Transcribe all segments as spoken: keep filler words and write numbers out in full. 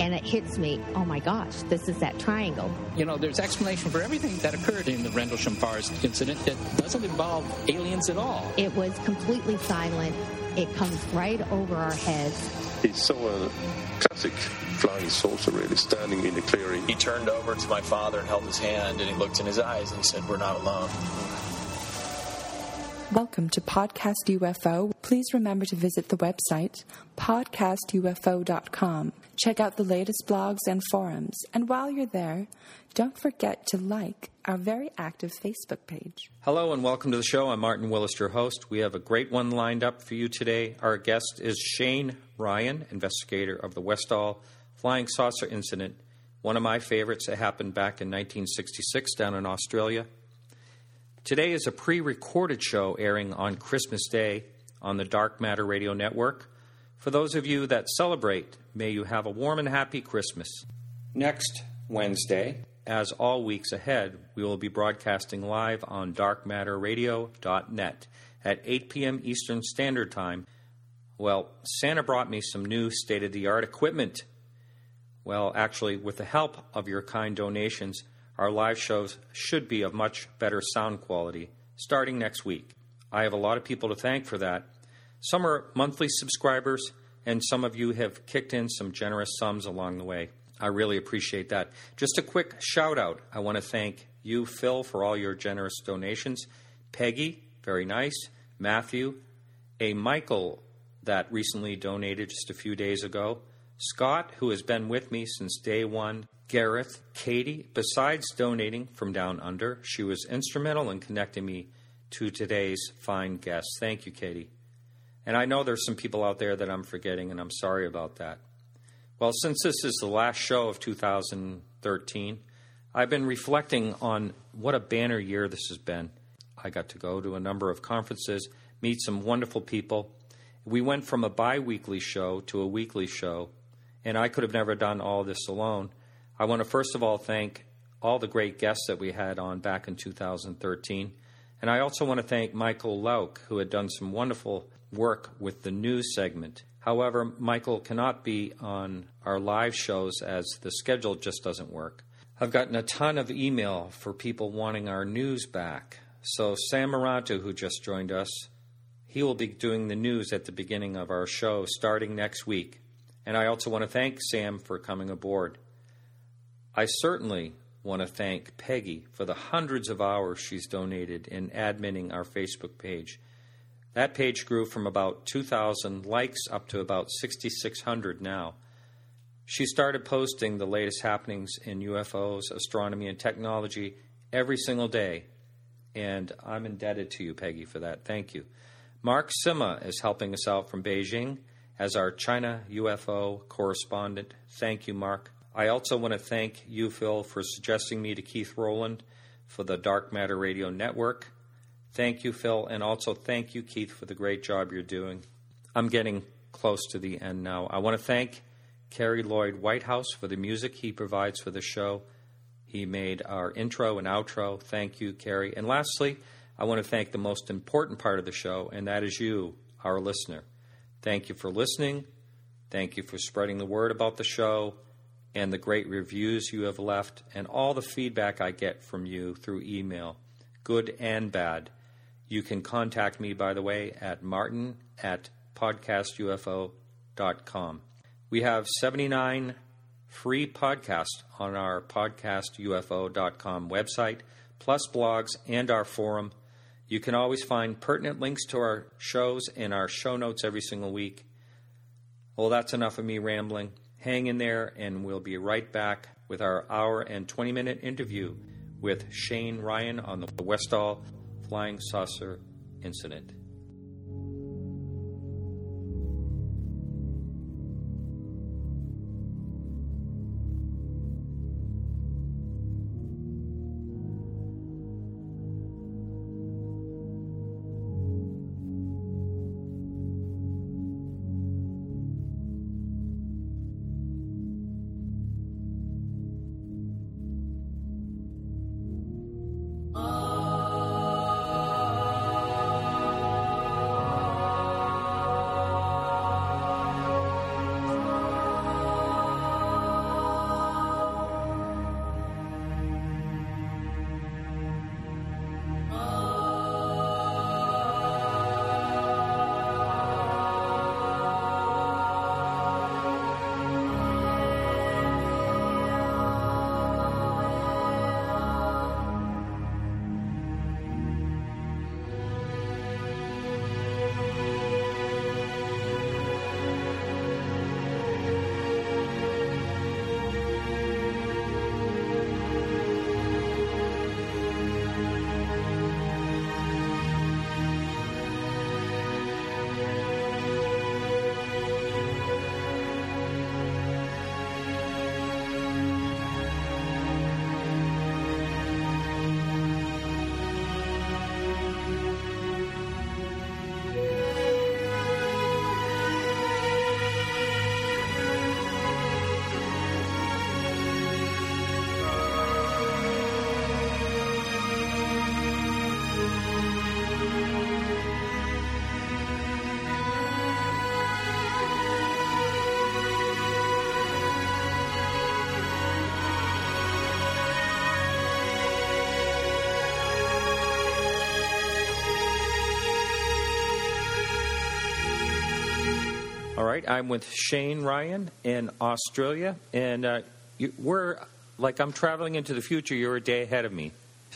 and it hits me, oh my gosh, this is that triangle. You know, there's explanation for everything that occurred in the Rendlesham Forest incident that doesn't involve aliens at all. It was completely silent. It comes right over our heads. He saw a classic flying saucer, really, standing in the clearing. He turned over to my father and held his hand, and he looked in his eyes and he said, "We're not alone." Welcome to Podcast U F O. Please remember to visit the website, podcast U F O dot com. Check out the latest blogs and forums. And while you're there, don't forget to like our very active Facebook page. Hello and welcome to the show. I'm Martin Willis, your host. We have a great one lined up for you today. Our guest is Shane Ryan, investigator of the Westall Flying Saucer Incident, one of my favorites that happened back in nineteen sixty-six down in Australia. Today is a pre-recorded show airing on Christmas Day on the Dark Matter Radio Network. For those of you that celebrate, may you have a warm and happy Christmas. Next Wednesday, as all weeks ahead, we will be broadcasting live on dark matter radio dot net at eight p.m. Eastern Standard Time. Well, Santa brought me some new state-of-the-art equipment. Well, actually, with the help of your kind donations, our live shows should be of much better sound quality starting next week. I have a lot of people to thank for that. Some are monthly subscribers, and some of you have kicked in some generous sums along the way. I really appreciate that. Just a quick shout out. I want to thank you, Phil, for all your generous donations. Peggy, very nice. Matthew, a Michael that recently donated just a few days ago. Scott, who has been with me since day one. Gareth, Katie, besides donating from down under, she was instrumental in connecting me to today's fine guests. Thank you, Katie. And I know there's some people out there that I'm forgetting, and I'm sorry about that. Well, since this is the last show of two thousand thirteen, I've been reflecting on what a banner year this has been. I got to go to a number of conferences, meet some wonderful people. We went from a bi-weekly show to a weekly show, and I could have never done all this alone. I want to first of all thank all the great guests that we had on back in two thousand thirteen. And I also want to thank Michael Lauk, who had done some wonderful work with the news segment. However, Michael cannot be on our live shows as the schedule just doesn't work. I've gotten a ton of email for people wanting our news back. So Sam Maranto, who just joined us, he will be doing the news at the beginning of our show starting next week. And I also want to thank Sam for coming aboard. I certainly want to thank Peggy for the hundreds of hours she's donated in adminning our Facebook page. That page grew from about two thousand likes up to about sixty-six hundred now. She started posting the latest happenings in U F Os, astronomy, and technology every single day, and I'm indebted to you, Peggy, for that. Thank you. Mark Sima is helping us out from Beijing as our China U F O correspondent. Thank you, Mark. I also want to thank you, Phil, for suggesting me to Keith Rowland for the Dark Matter Radio Network. Thank you, Phil, and also thank you, Keith, for the great job you're doing. I'm getting close to the end now. I want to thank Kerry Lloyd Whitehouse for the music he provides for the show. He made our intro and outro. Thank you, Kerry. And lastly, I want to thank the most important part of the show, and that is you, our listener. Thank you for listening. Thank you for spreading the word about the show and the great reviews you have left and all the feedback I get from you through email, good and bad. You can contact me, by the way, at martin at podcast U F O dot com. We have seventy-nine free podcasts on our podcast U F O dot com website, plus blogs and our forum. You can always find pertinent links to our shows in our show notes every single week. Well, that's enough of me rambling. Hang in there, and we'll be right back with our hour and twenty-minute interview with Shane Ryan on the Westall Flying Saucer Incident. right, I'm with Shane Ryan in Australia, and uh, you, we're, like I'm traveling into the future, you're a day ahead of me.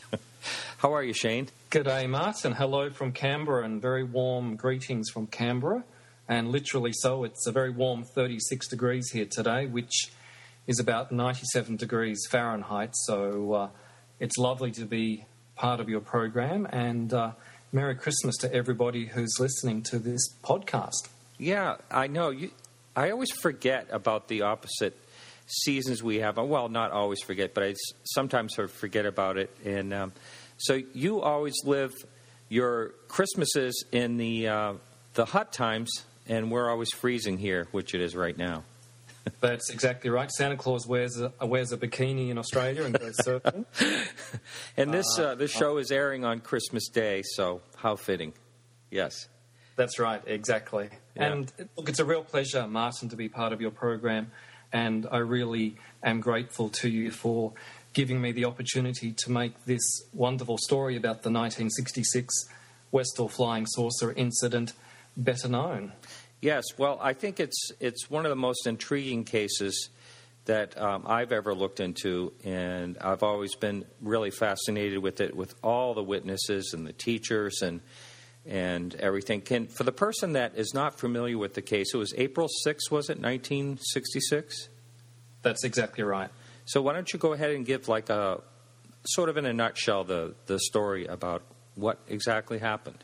How are you, Shane? G'day, Martin. Hello from Canberra, and very warm greetings from Canberra. And literally so, it's a very warm thirty-six degrees here today, which is about ninety-seven degrees Fahrenheit. So uh, it's lovely to be part of your program, and uh, Merry Christmas to everybody who's listening to this podcast. Yeah, I know. You, I always forget about the opposite seasons we have. Well, not always forget, but I sometimes forget about it. And um, so you always live your Christmases in the uh, the hot times, and we're always freezing here, which it is right now. That's exactly right. Santa Claus wears a, wears a bikini in Australia and goes surfing. And this uh, this show is airing on Christmas Day, so how fitting. Yes. That's right, exactly. Yeah. And look, it's a real pleasure, Martin, to be part of your program, and I really am grateful to you for giving me the opportunity to make this wonderful story about the nineteen sixty-six Westall Flying Saucer incident better known. Yes, well, I think it's it's one of the most intriguing cases that um, I've ever looked into, and I've always been really fascinated with it, with all the witnesses and the teachers and and everything. Can, for the person that is not familiar with the case, it was April sixth, was it, nineteen sixty-six? That's exactly right. So why don't you go ahead and give, like, a sort of in a nutshell, the, the story about what exactly happened?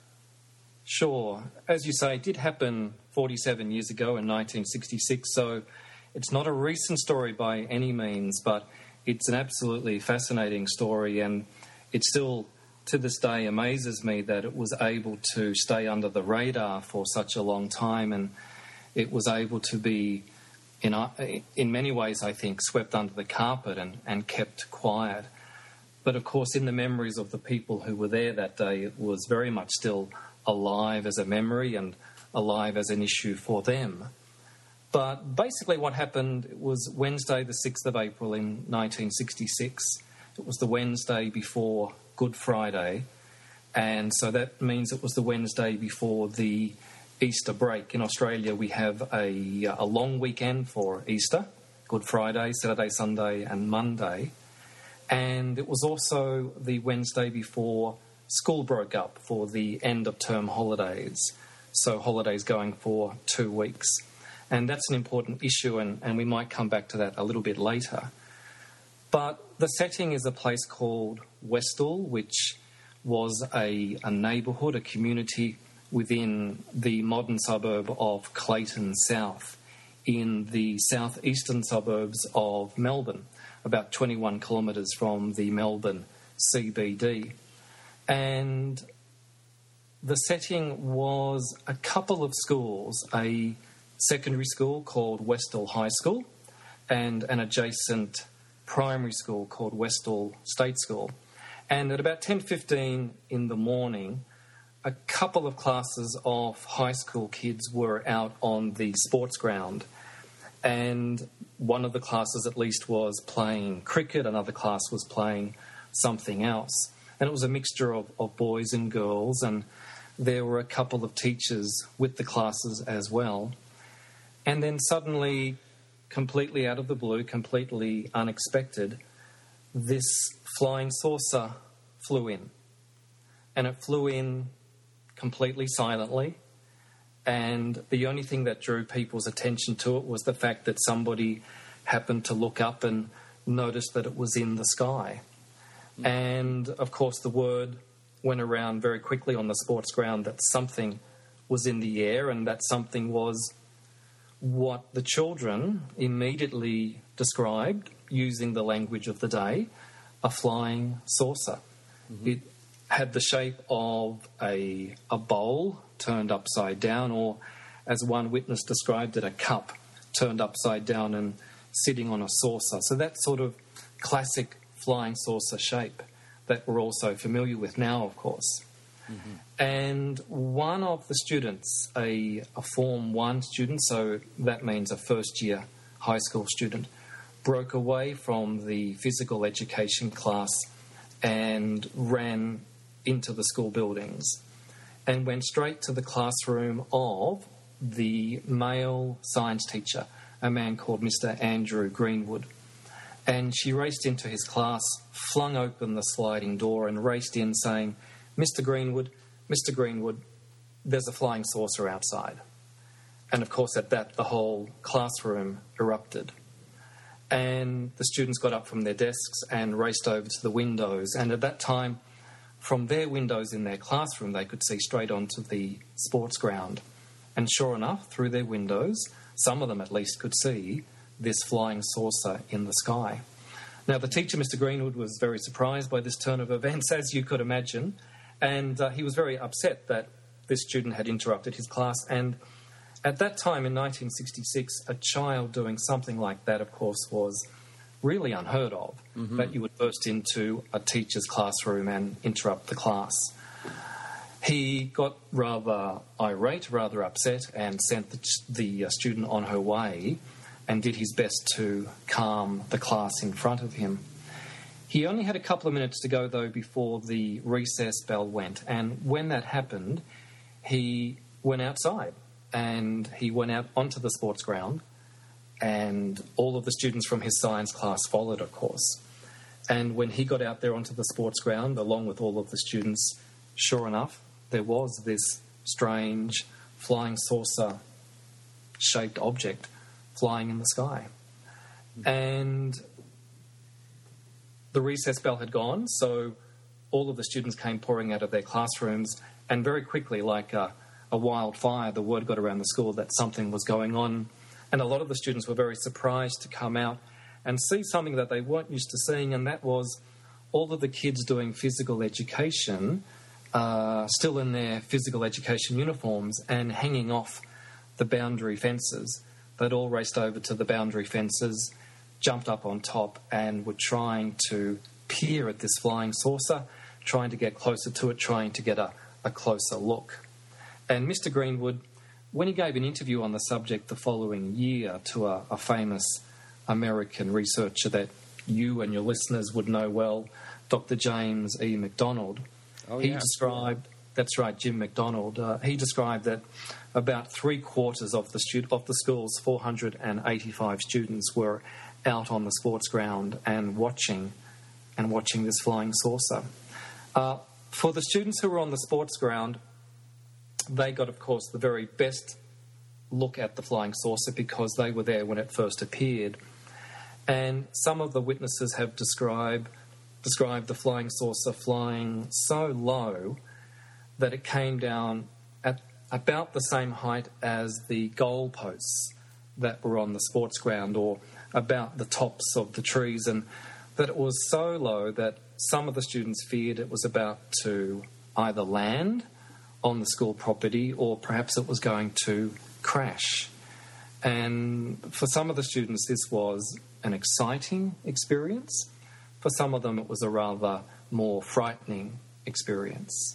Sure. As you say, it did happen forty-seven years ago in nineteen sixty-six, so it's not a recent story by any means, but it's an absolutely fascinating story, and it still, to this day, amazes me that it was able to stay under the radar for such a long time, and it was able to be, in, in many ways, I think, swept under the carpet and, and kept quiet. But, of course, in the memories of the people who were there that day, it was very much still alive as a memory and alive as an issue for them. But basically what happened was Wednesday, the sixth of April in nineteen sixty-six. It was the Wednesday before Good Friday, and so that means it was the Wednesday before the Easter break. In Australia, we have a, a long weekend for Easter, Good Friday, Saturday, Sunday and Monday. And it was also the Wednesday before school broke up for the end of term holidays, so holidays going for two weeks. And that's an important issue, and, and we might come back to that a little bit later. But the setting is a place called Westall, which was a, a neighbourhood, a community within the modern suburb of Clayton South, in the southeastern suburbs of Melbourne, about twenty-one kilometres from the Melbourne C B D. And the setting was a couple of schools, a secondary school called Westall High School and an adjacent primary school called Westall State School. And at about ten fifteen in the morning, a couple of classes of high school kids were out on the sports ground, and one of the classes at least was playing cricket, another class was playing something else. And it was a mixture of, of boys and girls, and there were a couple of teachers with the classes as well. And then suddenly, completely out of the blue, completely unexpected, this flying saucer flew in. And it flew in completely silently, and the only thing that drew people's attention to it was the fact that somebody happened to look up and notice that it was in the sky. Mm. And, of course, the word went around very quickly on the sports ground that something was in the air, and that something was what the children immediately described, using the language of the day, a flying saucer. Mm-hmm. It had the shape of a, a bowl turned upside down, or, as one witness described it, a cup turned upside down and sitting on a saucer. So that sort of classic flying saucer shape that we're also familiar with now, of course. Mm-hmm. And one of the students, a, a Form one student, so that means a first-year high school student, broke away from the physical education class and ran into the school buildings and went straight to the classroom of the male science teacher, a man called Mister Andrew Greenwood. And she raced into his class, flung open the sliding door and raced in saying, "Mister Greenwood, Mister Greenwood, there's a flying saucer outside." And of course at that the whole classroom erupted. And the students got up from their desks and raced over to the windows. And at that time, from their windows in their classroom, they could see straight onto the sports ground. And sure enough, through their windows, some of them at least could see this flying saucer in the sky. Now, the teacher, Mister Greenwood, was very surprised by this turn of events, as you could imagine, and uh, he was very upset that this student had interrupted his class. And at that time, in nineteen sixty-six, a child doing something like that, of course, was really unheard of, mm-hmm. that you would burst into a teacher's classroom and interrupt the class. He got rather irate, rather upset, and sent the, the student on her way and did his best to calm the class in front of him. He only had a couple of minutes to go, though, before the recess bell went. And when that happened, he went outside and he went out onto the sports ground, and all of the students from his science class followed, of course. And when he got out there onto the sports ground, along with all of the students, sure enough, there was this strange flying saucer-shaped object flying in the sky. And the recess bell had gone, so all of the students came pouring out of their classrooms, and very quickly, like a, a wildfire, the word got around the school that something was going on, and a lot of the students were very surprised to come out and see something that they weren't used to seeing, and that was all of the kids doing physical education Uh, still in their physical education uniforms and hanging off the boundary fences. They'd all raced over to the boundary fences, jumped up on top, and were trying to peer at this flying saucer, trying to get closer to it, trying to get a, a closer look. And Mister Greenwood, when he gave an interview on the subject the following year to a, a famous American researcher that you and your listeners would know well, Doctor James E. McDonald, Oh, he yeah. described, that's right, Jim McDonald, uh, he described that about three quarters of the stu- of the school's four hundred eighty-five students were out on the sports ground and watching and watching this flying saucer. Uh, for the students who were on the sports ground, they got, of course, the very best look at the flying saucer because they were there when it first appeared. And some of the witnesses have described described the flying saucer flying so low that it came down at about the same height as the goalposts that were on the sports ground, or about the tops of the trees, and that it was so low that some of the students feared it was about to either land on the school property or perhaps it was going to crash. And for some of the students, this was an exciting experience. For some of them, it was a rather more frightening experience.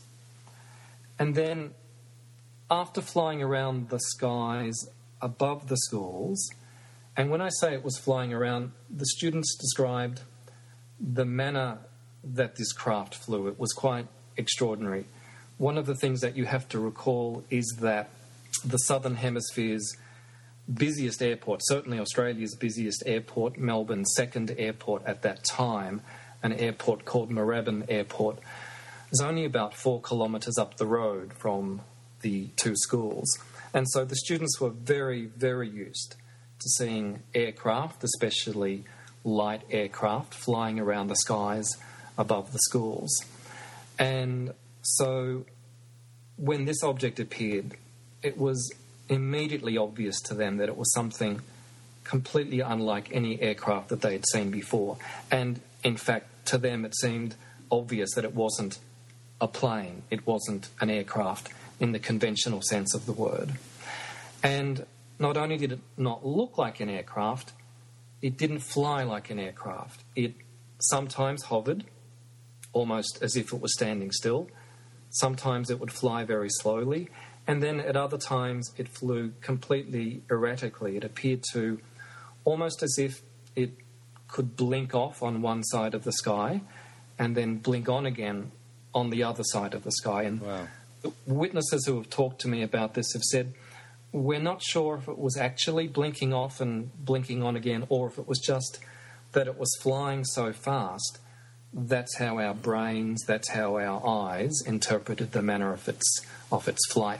And then, after flying around the skies above the schools, and when I say it was flying around, the students described the manner that this craft flew. It was quite extraordinary. One of the things that you have to recall is that the Southern Hemisphere's busiest airport, certainly Australia's busiest airport, Melbourne's second airport at that time, an airport called Moorabbin Airport, is only about four kilometres up the road from the two schools. And so the students were very, very used to seeing aircraft, especially light aircraft, flying around the skies above the schools. And so when this object appeared, it was immediately obvious to them that it was something completely unlike any aircraft that they had seen before. And in fact, to them it seemed obvious that it wasn't a plane, it wasn't an aircraft in the conventional sense of the word. And not only did it not look like an aircraft, it didn't fly like an aircraft. It sometimes hovered, almost as if it was standing still. Sometimes it would fly very slowly. And then at other times it flew completely erratically. It appeared to almost as if it could blink off on one side of the sky and then blink on again on the other side of the sky. And wow. the witnesses who have talked to me about this have said we're not sure if it was actually blinking off and blinking on again, or if it was just that it was flying so fast. That's how our brains, that's how our eyes interpreted the manner of its of its flight.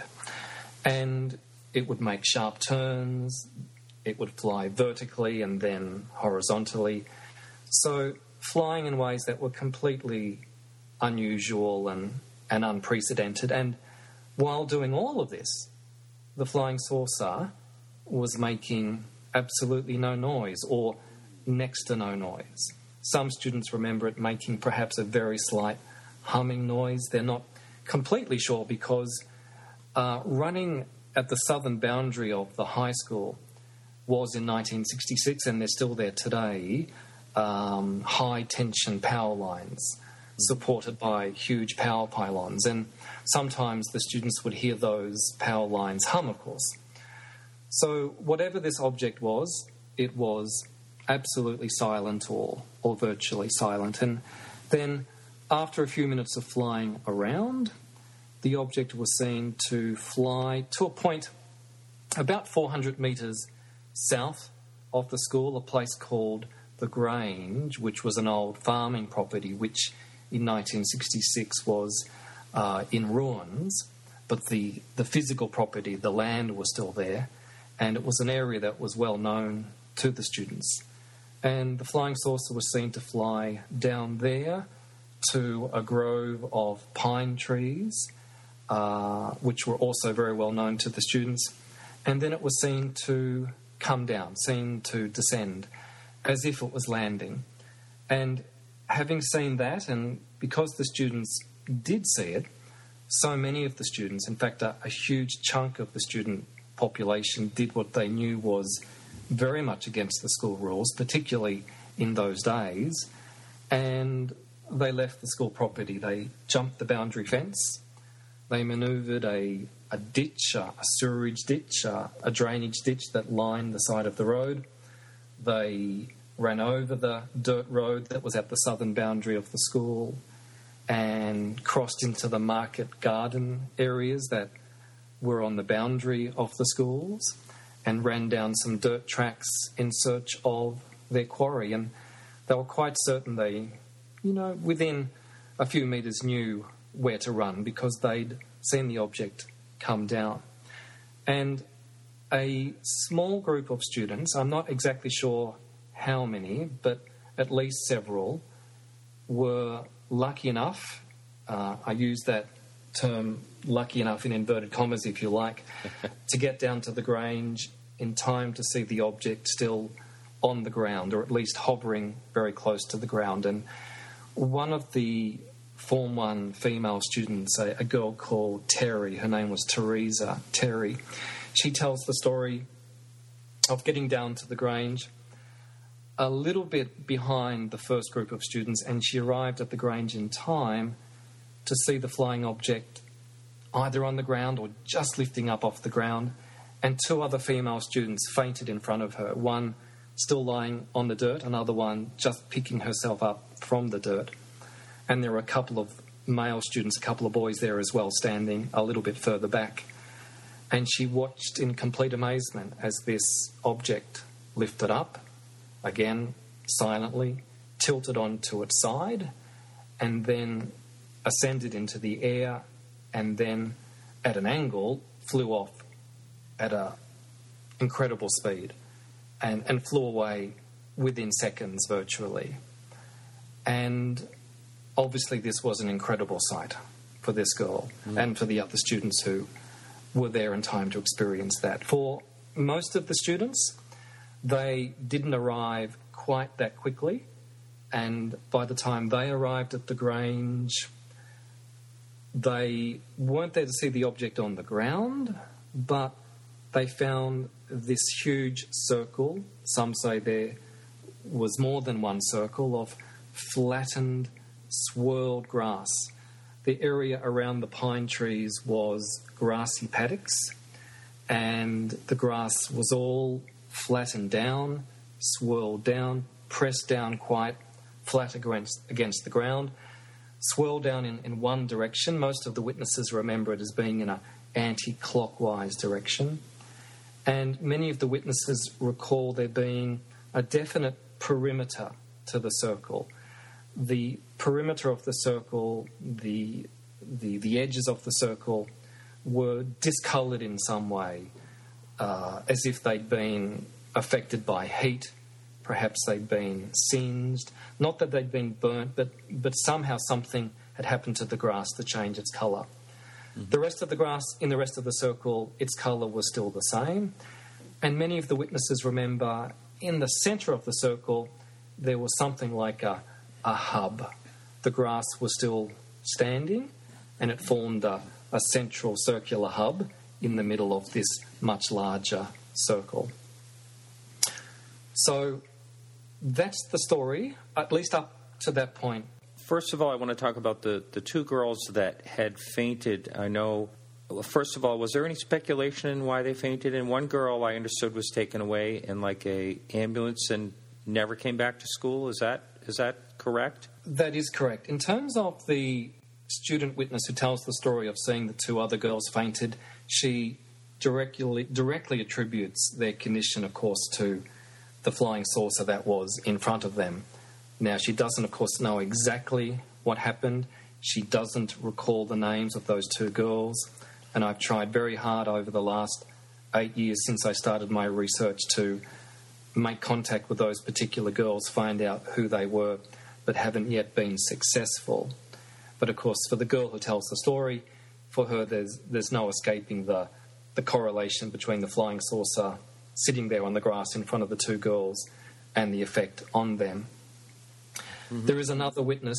And it would make sharp turns, it would fly vertically and then horizontally. So flying in ways that were completely unusual and, and unprecedented. And while doing all of this, the flying saucer was making absolutely no noise, or next to no noise. Some students remember it making perhaps a very slight humming noise. They're not completely sure because uh, running at the southern boundary of the high school was in nineteen sixty-six, and they're still there today, um, high-tension power lines supported by huge power pylons. And sometimes the students would hear those power lines hum, of course. So whatever this object was, it was absolutely silent or, or virtually silent. And then after a few minutes of flying around, the object was seen to fly to a point about four hundred metres south of the school, a place called the Grange, which was an old farming property, which in nineteen sixty-six was uh, in ruins, but the, the physical property, the land, was still there, and it was an area that was well known to the students. And the flying saucer was seen to fly down there to a grove of pine trees, uh, which were also very well known to the students. And then it was seen to come down, seen to descend, as if it was landing. And having seen that, and because the students did see it, so many of the students, in fact, a, a huge chunk of the student population, did what they knew was very much against the school rules, particularly in those days, and they left the school property. They jumped the boundary fence, they manoeuvred a, a ditch, a, a sewerage ditch, a, a drainage ditch that lined the side of the road. They ran over the dirt road that was at the southern boundary of the school and crossed into the market garden areas that were on the boundary of the schools, and ran down some dirt tracks in search of their quarry. And they were quite certain they, you know, within a few metres knew where to run because they'd seen the object come down. And a small group of students, I'm not exactly sure how many, but at least several, were lucky enough, uh, I use that term lucky enough in inverted commas if you like, to get down to the Grange in time to see the object still on the ground, or at least hovering very close to the ground. And one of the Form one female students, a, a girl called Terry, her name was Teresa Terry, she tells the story of getting down to the Grange a little bit behind the first group of students, and she arrived at the Grange in time to see the flying object either on the ground or just lifting up off the ground, and two other female students fainted in front of her, one still lying on the dirt, another one just picking herself up from the dirt. And there were a couple of male students, a couple of boys there as well, standing a little bit further back. And she watched in complete amazement as this object lifted up, again, silently, tilted onto its side, and then ascended into the air, and then, at an angle, flew off at an incredible speed and, and flew away within seconds, virtually. And obviously this was an incredible sight for this girl mm. and for the other students who were there in time to experience that. For most of the students, they didn't arrive quite that quickly, and by the time they arrived at the Grange, they weren't there to see the object on the ground, but they found this huge circle. Some say there was more than one circle of flattened, swirled grass. The area around the pine trees was grassy paddocks, and the grass was all flattened down, swirled down, pressed down quite flat against, against the ground, swirled down in, in one direction. Most of the witnesses remember it as being in an anti-clockwise direction. And many of the witnesses recall there being a definite perimeter to the circle. The perimeter of the circle, the, the, the edges of the circle were discoloured in some way, uh, as if they'd been affected by heat. Perhaps they'd been singed. Not that they'd been burnt, but, but somehow something had happened to the grass to change its colour. Mm-hmm. The rest of the grass in the rest of the circle, its colour was still the same. And many of the witnesses remember in the centre of the circle there was something like a, a hub. The grass was still standing and it formed a, a central circular hub in the middle of this much larger circle. So that's the story, at least up to that point. First of all, I want to talk about the, the two girls that had fainted. I know, well, first of all, was there any speculation in why they fainted? And one girl, I understood, was taken away in like a ambulance and never came back to school. Is that is that correct? That is correct. In terms of the student witness who tells the story of seeing the two other girls fainted, she directly directly attributes their condition, of course, to the flying saucer that was in front of them. Now, she doesn't, of course, know exactly what happened. She doesn't recall the names of those two girls. And I've tried very hard over the last eight years since I started my research to make contact with those particular girls, find out who they were, but haven't yet been successful. But, of course, for the girl who tells the story, for her there's there's no escaping the, the correlation between the flying saucer sitting there on the grass in front of the two girls and the effect on them. Mm-hmm. There is another witness,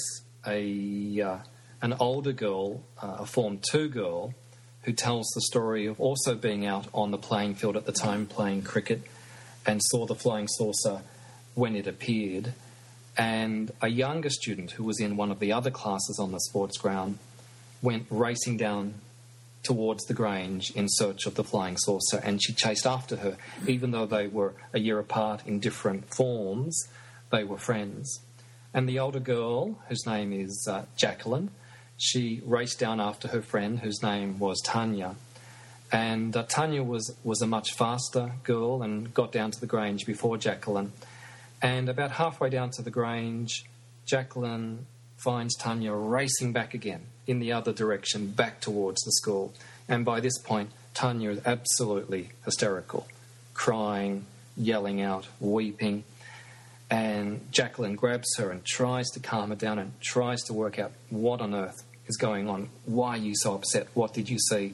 a uh, an older girl, uh, a Form two girl, who tells the story of also being out on the playing field at the time playing cricket and saw the flying saucer when it appeared. And a younger student who was in one of the other classes on the sports ground went racing down towards the Grange in search of the flying saucer, and she chased after her. Even though they were a year apart in different forms, they were friends. And the older girl, whose name is uh, Jacqueline, she raced down after her friend, whose name was Tanya. And uh, Tanya was, was a much faster girl and got down to the Grange before Jacqueline. And about halfway down to the Grange, Jacqueline finds Tanya racing back again in the other direction, back towards the school. And by this point, Tanya is absolutely hysterical, crying, yelling out, weeping. And Jacqueline grabs her and tries to calm her down and tries to work out what on earth is going on. Why are you so upset? What did you see?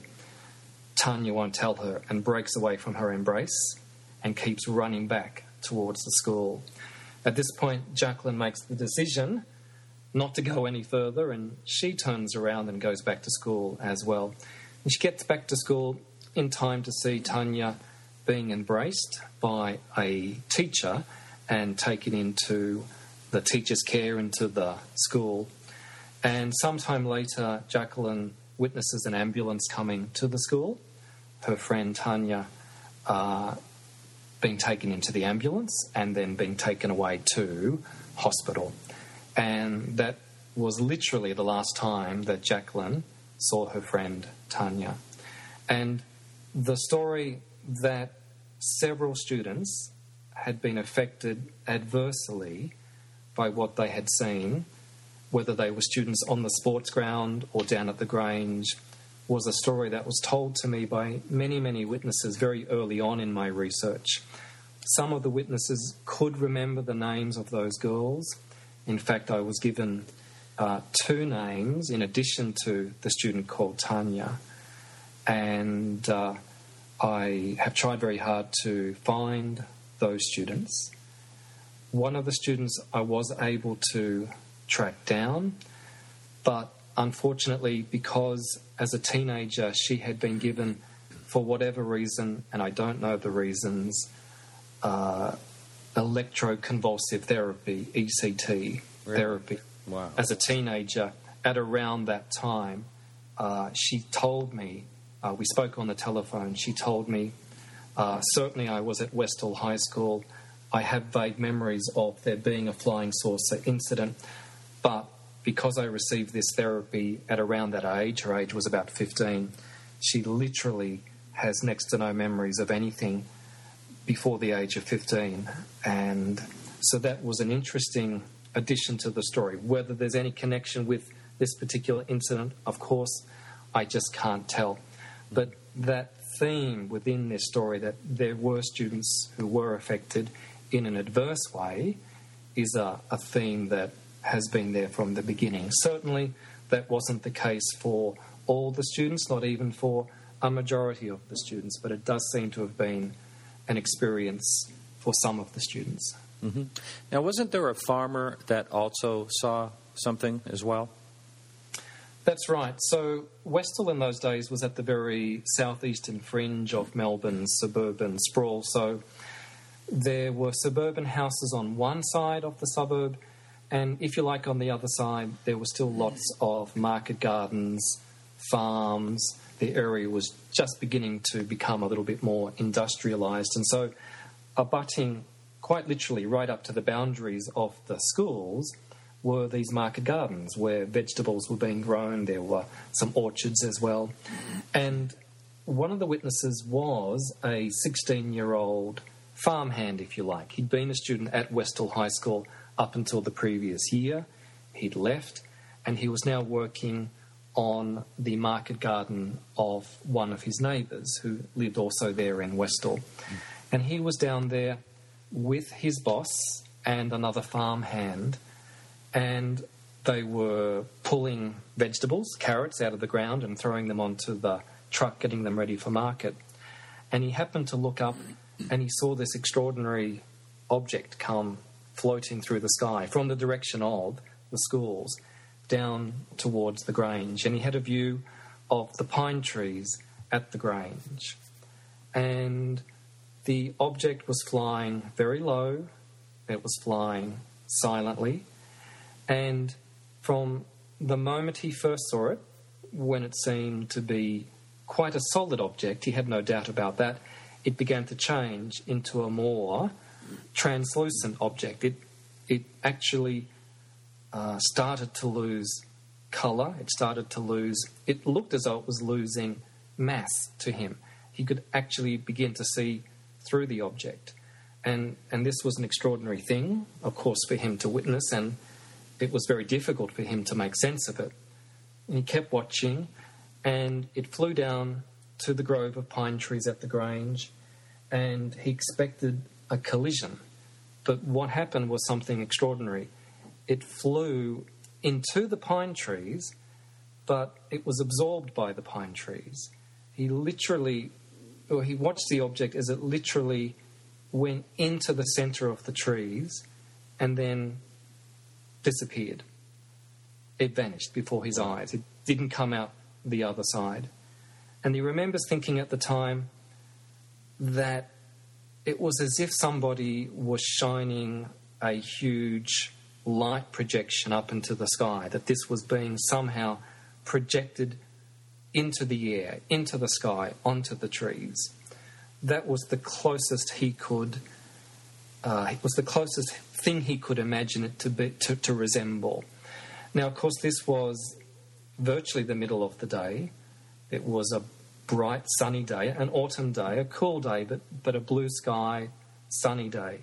Tanya won't tell her and breaks away from her embrace and keeps running back towards the school. At this point, Jacqueline makes the decision not to go any further, and she turns around and goes back to school as well. And she gets back to school in time to see Tanya being embraced by a teacher and taken into the teacher's care, into the school. And sometime later, Jacqueline witnesses an ambulance coming to the school. Her friend Tanya uh, being taken into the ambulance and then being taken away to hospital. And that was literally the last time that Jacqueline saw her friend Tanya. And the story that several students had been affected adversely by what they had seen, whether they were students on the sports ground or down at the Grange, was a story that was told to me by many, many witnesses very early on in my research. Some of the witnesses could remember the names of those girls. In fact, I was given uh, two names in addition to the student called Tanya. And uh, I have tried very hard to find those students. One of the students I was able to track down, but unfortunately, because as a teenager she had been given, for whatever reason, and I don't know the reasons, uh, electroconvulsive therapy, E C T really? therapy. Wow. As a teenager, at around that time, uh, she told me, uh, we spoke on the telephone, she told me, uh, certainly I was at Westall High School, I have vague memories of there being a flying saucer incident, but because I received this therapy at around that age, her age was about fifteen, she literally has next to no memories of anything before the age of fifteen. And so that was an interesting addition to the story. Whether there's any connection with this particular incident, of course, I just can't tell. But that theme within this story, that there were students who were affected in an adverse way, is a, a theme that has been there from the beginning. Certainly, that wasn't the case for all the students, not even for a majority of the students, but it does seem to have been an experience for some of the students. Mm-hmm. Now, wasn't there a farmer that also saw something as well? That's right. So Westall in those days was at the very southeastern fringe of Melbourne's suburban sprawl. So there were suburban houses on one side of the suburb, and if you like, on the other side, there were still lots of market gardens, farms. The area was just beginning to become a little bit more industrialised. And so abutting quite literally right up to the boundaries of the schools were these market gardens where vegetables were being grown. There were some orchards as well. And one of the witnesses was a sixteen-year-old farmhand, if you like. He'd been a student at Westall High School up until the previous year. He'd left, and he was now working on the market garden of one of his neighbours who lived also there in Westall. And he was down there with his boss and another farmhand, and they were pulling vegetables, carrots, out of the ground and throwing them onto the truck, getting them ready for market. And he happened to look up and he saw this extraordinary object come floating through the sky from the direction of the schools down towards the Grange. And he had a view of the pine trees at the Grange. And the object was flying very low. It was flying silently. And from the moment he first saw it, when it seemed to be quite a solid object, he had no doubt about that, it began to change into a more translucent object. It it actually uh, started to lose colour. It started to lose... It looked as though it was losing mass to him. He could actually begin to see through the object. And, and this was an extraordinary thing, of course, for him to witness, and it was very difficult for him to make sense of it. And he kept watching, and it flew down to the grove of pine trees at the Grange, and he expected a collision. But what happened was something extraordinary. It flew into the pine trees, but it was absorbed by the pine trees. He literally, or he watched the object as it literally went into the centre of the trees and then disappeared. It vanished before his eyes. It didn't come out the other side. And he remembers thinking at the time that it was as if somebody was shining a huge light projection up into the sky, that this was being somehow projected into the air, into the sky, onto the trees. That was the closest he could, uh, it was the closest thing he could imagine it to be, to, to resemble. Now, of course, this was virtually the middle of the day. It was a bright, sunny day, an autumn day, a cool day, but, but a blue sky, sunny day.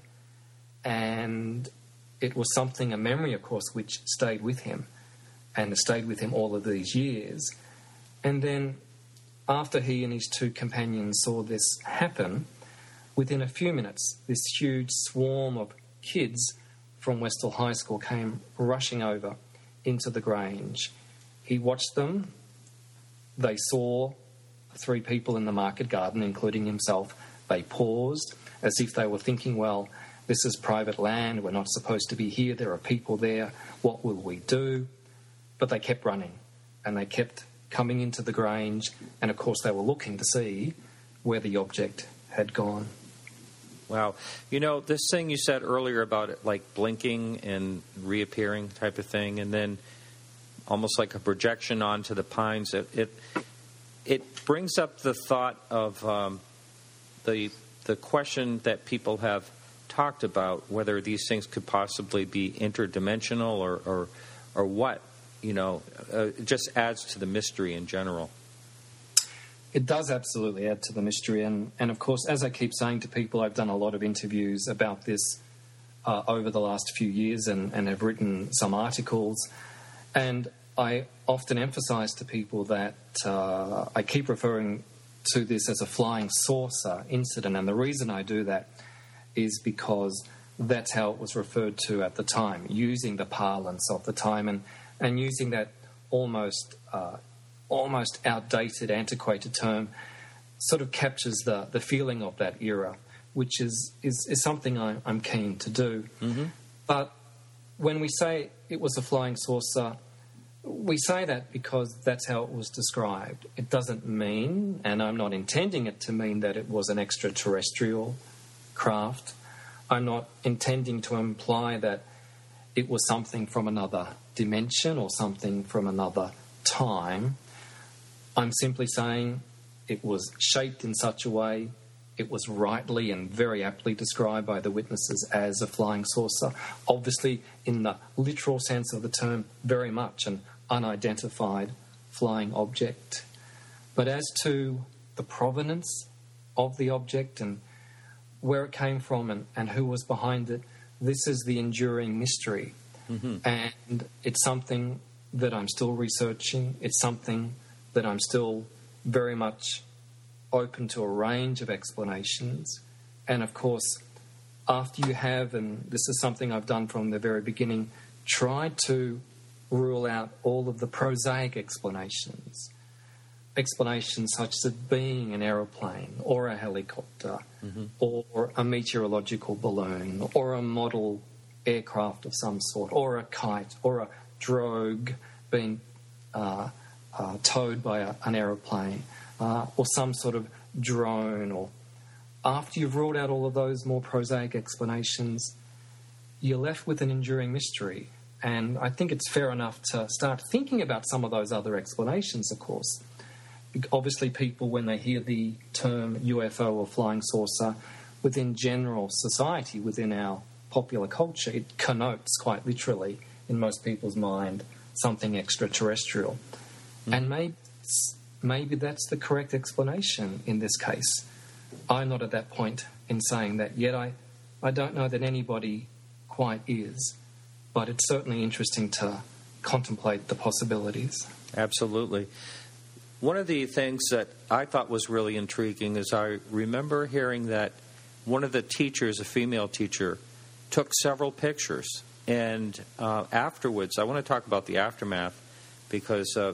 And it was something, a memory, of course, which stayed with him, and stayed with him all of these years. And then, after he and his two companions saw this happen, within a few minutes, this huge swarm of kids from Westall High School came rushing over into the Grange. He watched them. They saw three people in the market garden, including himself. They paused, as if they were thinking, well, this is private land, we're not supposed to be here, there are people there, what will we do? But they kept running, and they kept coming into the Grange, and of course they were looking to see where the object had gone. Wow. You know, this thing you said earlier about it, like blinking and reappearing type of thing, and then almost like a projection onto the pines, it it, it brings up the thought of um, the the question that people have talked about, whether these things could possibly be interdimensional or or, or what. You know, uh, it just adds to the mystery in general. it does absolutely add to the mystery. And, and of course, as I keep saying to people, I've done a lot of interviews about this uh, over the last few years and, and have written some articles. And I often emphasise to people that uh, I keep referring to this as a flying saucer incident. And the reason I do that is because that's how it was referred to at the time, using the parlance of the time and, and using that almost uh, almost outdated, antiquated term sort of captures the, the feeling of that era, which is, is, is something I, I'm keen to do. Mm-hmm. But when we say it was a flying saucer, we say that because that's how it was described. It doesn't mean, and I'm not intending it to mean, that it was an extraterrestrial craft. I'm not intending to imply that it was something from another dimension or something from another time. I'm simply saying it was shaped in such a way, it was rightly and very aptly described by the witnesses as a flying saucer. Obviously, in the literal sense of the term, very much an unidentified flying object. But as to the provenance of the object and where it came from and, and who was behind it, this is the enduring mystery. Mm-hmm. And it's something that I'm still researching. It's something that I'm still very much open to a range of explanations. And of course, after you have, and this is something I've done from the very beginning, tried to rule out all of the prosaic explanations, explanations such as it being an aeroplane or a helicopter mm-hmm. or a meteorological balloon or a model aircraft of some sort or a kite or a drogue being uh, uh, towed by a, an aeroplane uh, or some sort of drone. Or after you've ruled out all of those more prosaic explanations, you're left with an enduring mystery. And I think it's fair enough to start thinking about some of those other explanations, of course. Obviously, people, when they hear the term U F O or flying saucer, within general society, within our popular culture, it connotes quite literally, in most people's mind, something extraterrestrial. Mm. And maybe, maybe that's the correct explanation in this case. I'm not at that point in saying that yet. I, I don't know that anybody quite is. But it's certainly interesting to contemplate the possibilities. Absolutely. One of the things that I thought was really intriguing is I remember hearing that one of the teachers, a female teacher, took several pictures. And uh, afterwards, I want to talk about the aftermath because uh,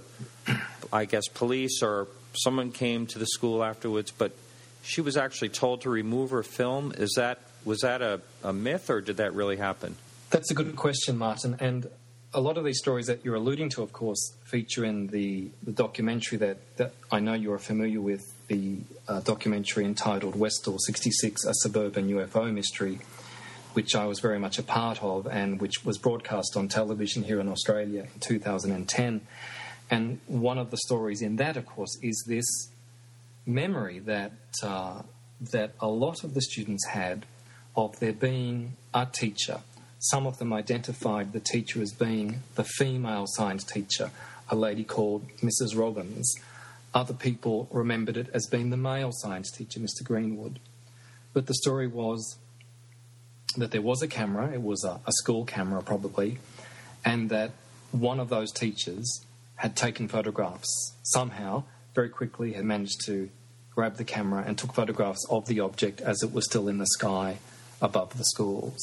I guess police or someone came to the school afterwards, but she was actually told to remove her film. Is that was that a, a myth, or did that really happen? That's a good question, Martin. And a lot of these stories that you're alluding to, of course, feature in the, the documentary that, that I know you're familiar with, the uh, documentary entitled Westall sixty-six, A Suburban U F O Mystery, which I was very much a part of and which was broadcast on television here in Australia in two thousand ten. And one of the stories in that, of course, is this memory that uh, that a lot of the students had of there being a teacher. Some of them identified the teacher as being the female science teacher, a lady called Missus Robbins. Other people remembered it as being the male science teacher, Mister Greenwood. But the story was that there was a camera, it was a, a school camera probably, and that one of those teachers had taken photographs. Somehow, very quickly, had managed to grab the camera and took photographs of the object as it was still in the sky above the schools.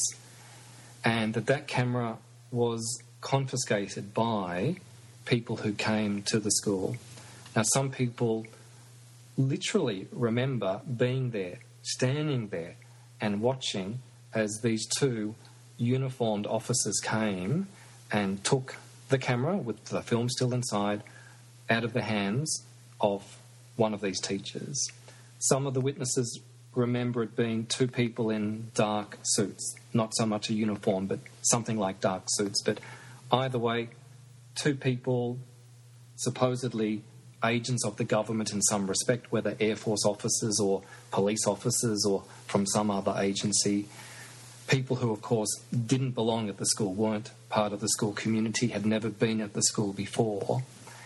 And that that camera was confiscated by people who came to the school. Now, some people literally remember being there, standing there, and watching as these two uniformed officers came and took the camera, with the film still inside, out of the hands of one of these teachers. Some of the witnesses remember it being two people in dark suits, not so much a uniform, but something like dark suits. But either way, two people, supposedly agents of the government in some respect, whether Air Force officers or police officers or from some other agency, people who, of course, didn't belong at the school, weren't part of the school community, had never been at the school before.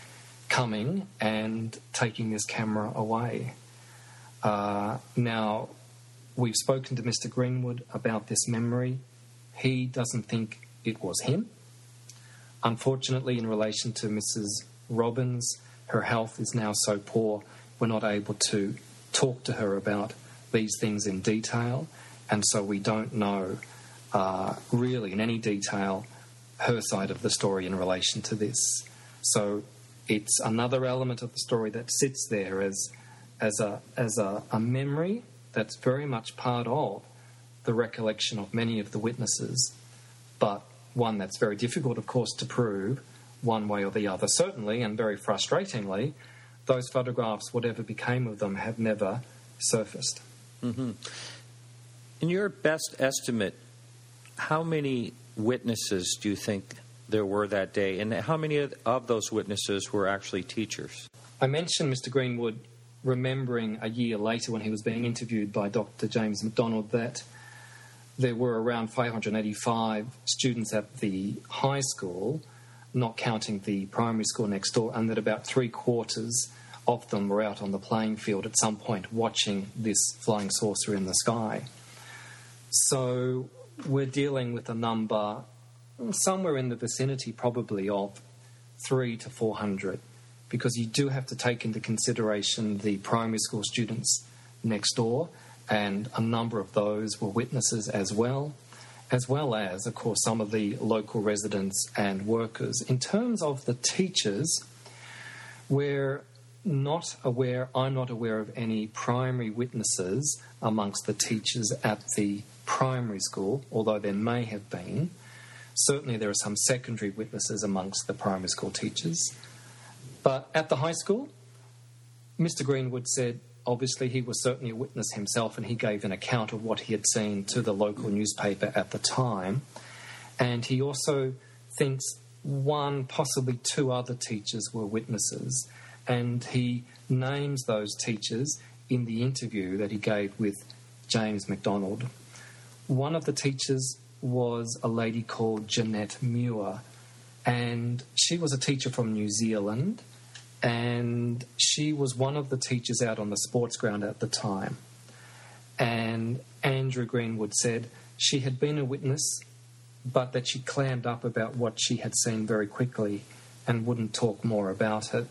coming and taking this camera away. Uh, now, we've spoken to Mister Greenwood about this memory. He doesn't think it was him. Unfortunately, in relation to Missus Robbins, her health is now so poor, we're not able to talk to her about these things in detail, and so we don't know uh, really in any detail her side of the story in relation to this. So it's another element of the story that sits there as as a as a, a memory that's very much part of the recollection of many of the witnesses, but one that's very difficult, of course, to prove one way or the other. Certainly, and very frustratingly, those photographs, whatever became of them, have never surfaced. Mm-hmm. In your best estimate, how many witnesses do you think there were that day, and how many of those witnesses were actually teachers? I mentioned Mister Greenwood remembering a year later when he was being interviewed by Doctor James McDonald that there were around five hundred eighty-five students at the high school, not counting the primary school next door, and that about three quarters of them were out on the playing field at some point watching this flying saucer in the sky. So we're dealing with a number somewhere in the vicinity probably of three to four hundred, because you do have to take into consideration the primary school students next door, and a number of those were witnesses as well, as well as, of course, some of the local residents and workers. In terms of the teachers, we're not aware, I'm not aware of any primary witnesses amongst the teachers at the primary school, although there may have been. Certainly there are some secondary witnesses amongst the primary school teachers. But at the high school, Mister Greenwood said, obviously he was certainly a witness himself, and he gave an account of what he had seen to the local newspaper at the time. And he also thinks one, possibly two other teachers were witnesses, and he names those teachers in the interview that he gave with James McDonald. One of the teachers was a lady called Jeanette Muir, and she was a teacher from New Zealand, and she was one of the teachers out on the sports ground at the time. And Andrew Greenwood said she had been a witness, but that she clammed up about what she had seen very quickly and wouldn't talk more about it.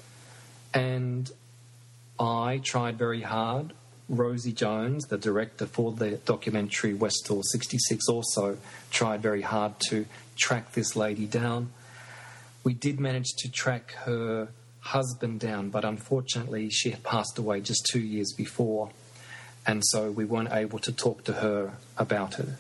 And I tried very hard. Rosie Jones, the director for the documentary Westall sixty-six, also tried very hard to track this lady down. We did manage to track her husband down, but unfortunately she had passed away just two years before, and so we weren't able to talk to her about it.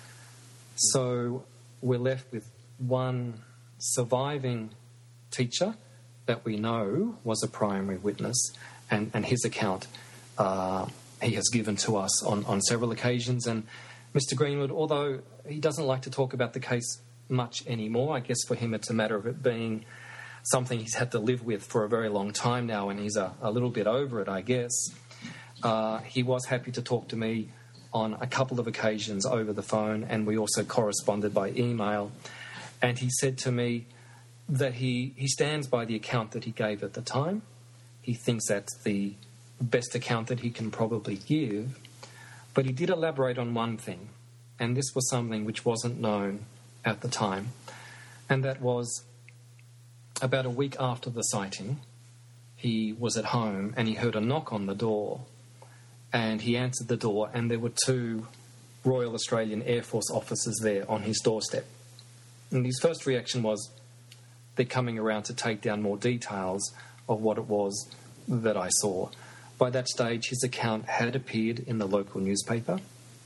So we're left with one surviving teacher that we know was a primary witness, and, and his account uh, he has given to us on, on several occasions. And Mister Greenwood, although he doesn't like to talk about the case much anymore, I guess for him it's a matter of it being something he's had to live with for a very long time now, and he's a, a little bit over it, I guess. Uh, he was happy to talk to me on a couple of occasions over the phone, and we also corresponded by email. And he said to me that he, he stands by the account that he gave at the time. He thinks that's the best account that he can probably give. But he did elaborate on one thing, and this was something which wasn't known at the time, and that was about a week after the sighting, he was at home and he heard a knock on the door, and he answered the door, and there were two Royal Australian Air Force officers there on his doorstep. And his first reaction was, they're coming around to take down more details of what it was that I saw. By that stage, his account had appeared in the local newspaper,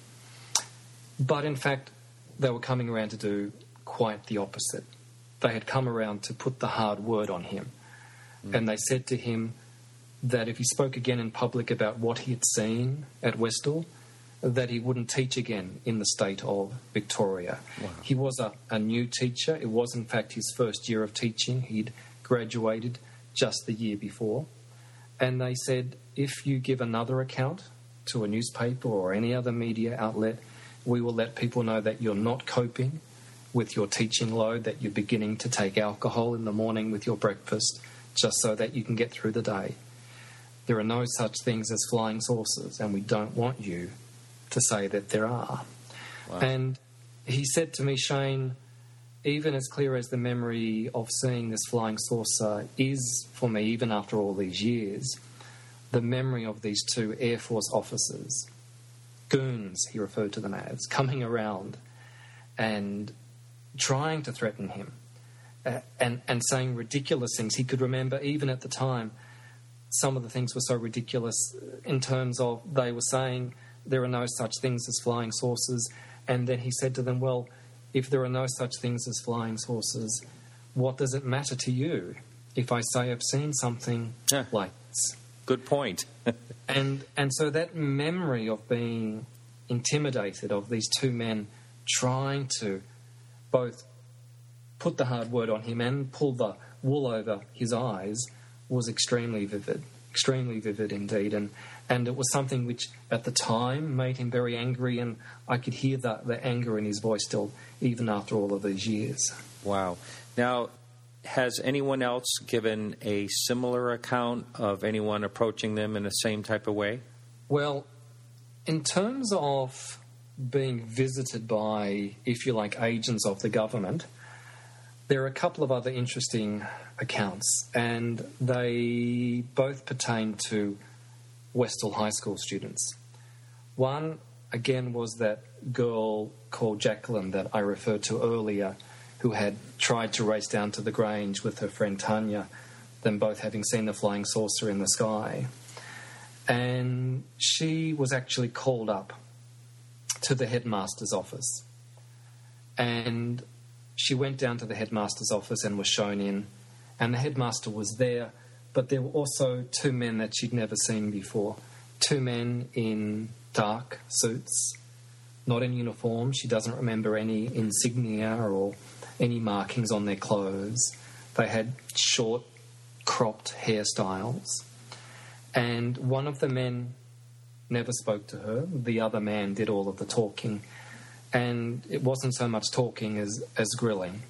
but in fact, they were coming around to do quite the opposite. They had come around to put the hard word on him. Mm. And they said to him that if he spoke again in public about what he had seen at Westall, that he wouldn't teach again in the state of Victoria. Wow. He was a, a new teacher. It was, in fact, his first year of teaching. He'd graduated just the year before. And they said, if you give another account to a newspaper or any other media outlet, we will let people know that you're not coping with your teaching load, that you're beginning to take alcohol in the morning with your breakfast, just so that you can get through the day. There are no such things as flying saucers, and we don't want you to say that there are. Wow. And he said to me, Shane, even as clear as the memory of seeing this flying saucer is for me, even after all these years, the memory of these two Air Force officers, goons, he referred to them as, coming around and trying to threaten him uh, and, and saying ridiculous things. He could remember, even at the time, some of the things were so ridiculous in terms of they were saying there are no such things as flying saucers. And then he said to them, well, if there are no such things as flying saucers, what does it matter to you if I say I've seen something yeah. like this? Good point. and and so that memory of being intimidated, of these two men trying to both put the hard word on him and pull the wool over his eyes, was extremely vivid, extremely vivid indeed. And, and it was something which at the time made him very angry, and I could hear the, the anger in his voice still, even after all of these years. Wow. Now, has anyone else given a similar account of anyone approaching them in the same type of way? Well, in terms of being visited by, if you like, agents of the government, there are a couple of other interesting accounts, and they both pertain to Westall High School students. One, again, was that girl called Jacqueline that I referred to earlier, who had tried to race down to the Grange with her friend Tanya, them both having seen the flying saucer in the sky. And she was actually called up to the headmaster's office. And she went down to the headmaster's office and was shown in, and the headmaster was there, but there were also two men that she'd never seen before. Two men in dark suits, not in uniform. She doesn't remember any insignia or any markings on their clothes. They had short, cropped hairstyles. And one of the men never spoke to her. The other man did all of the talking. And it wasn't so much talking as, as grilling.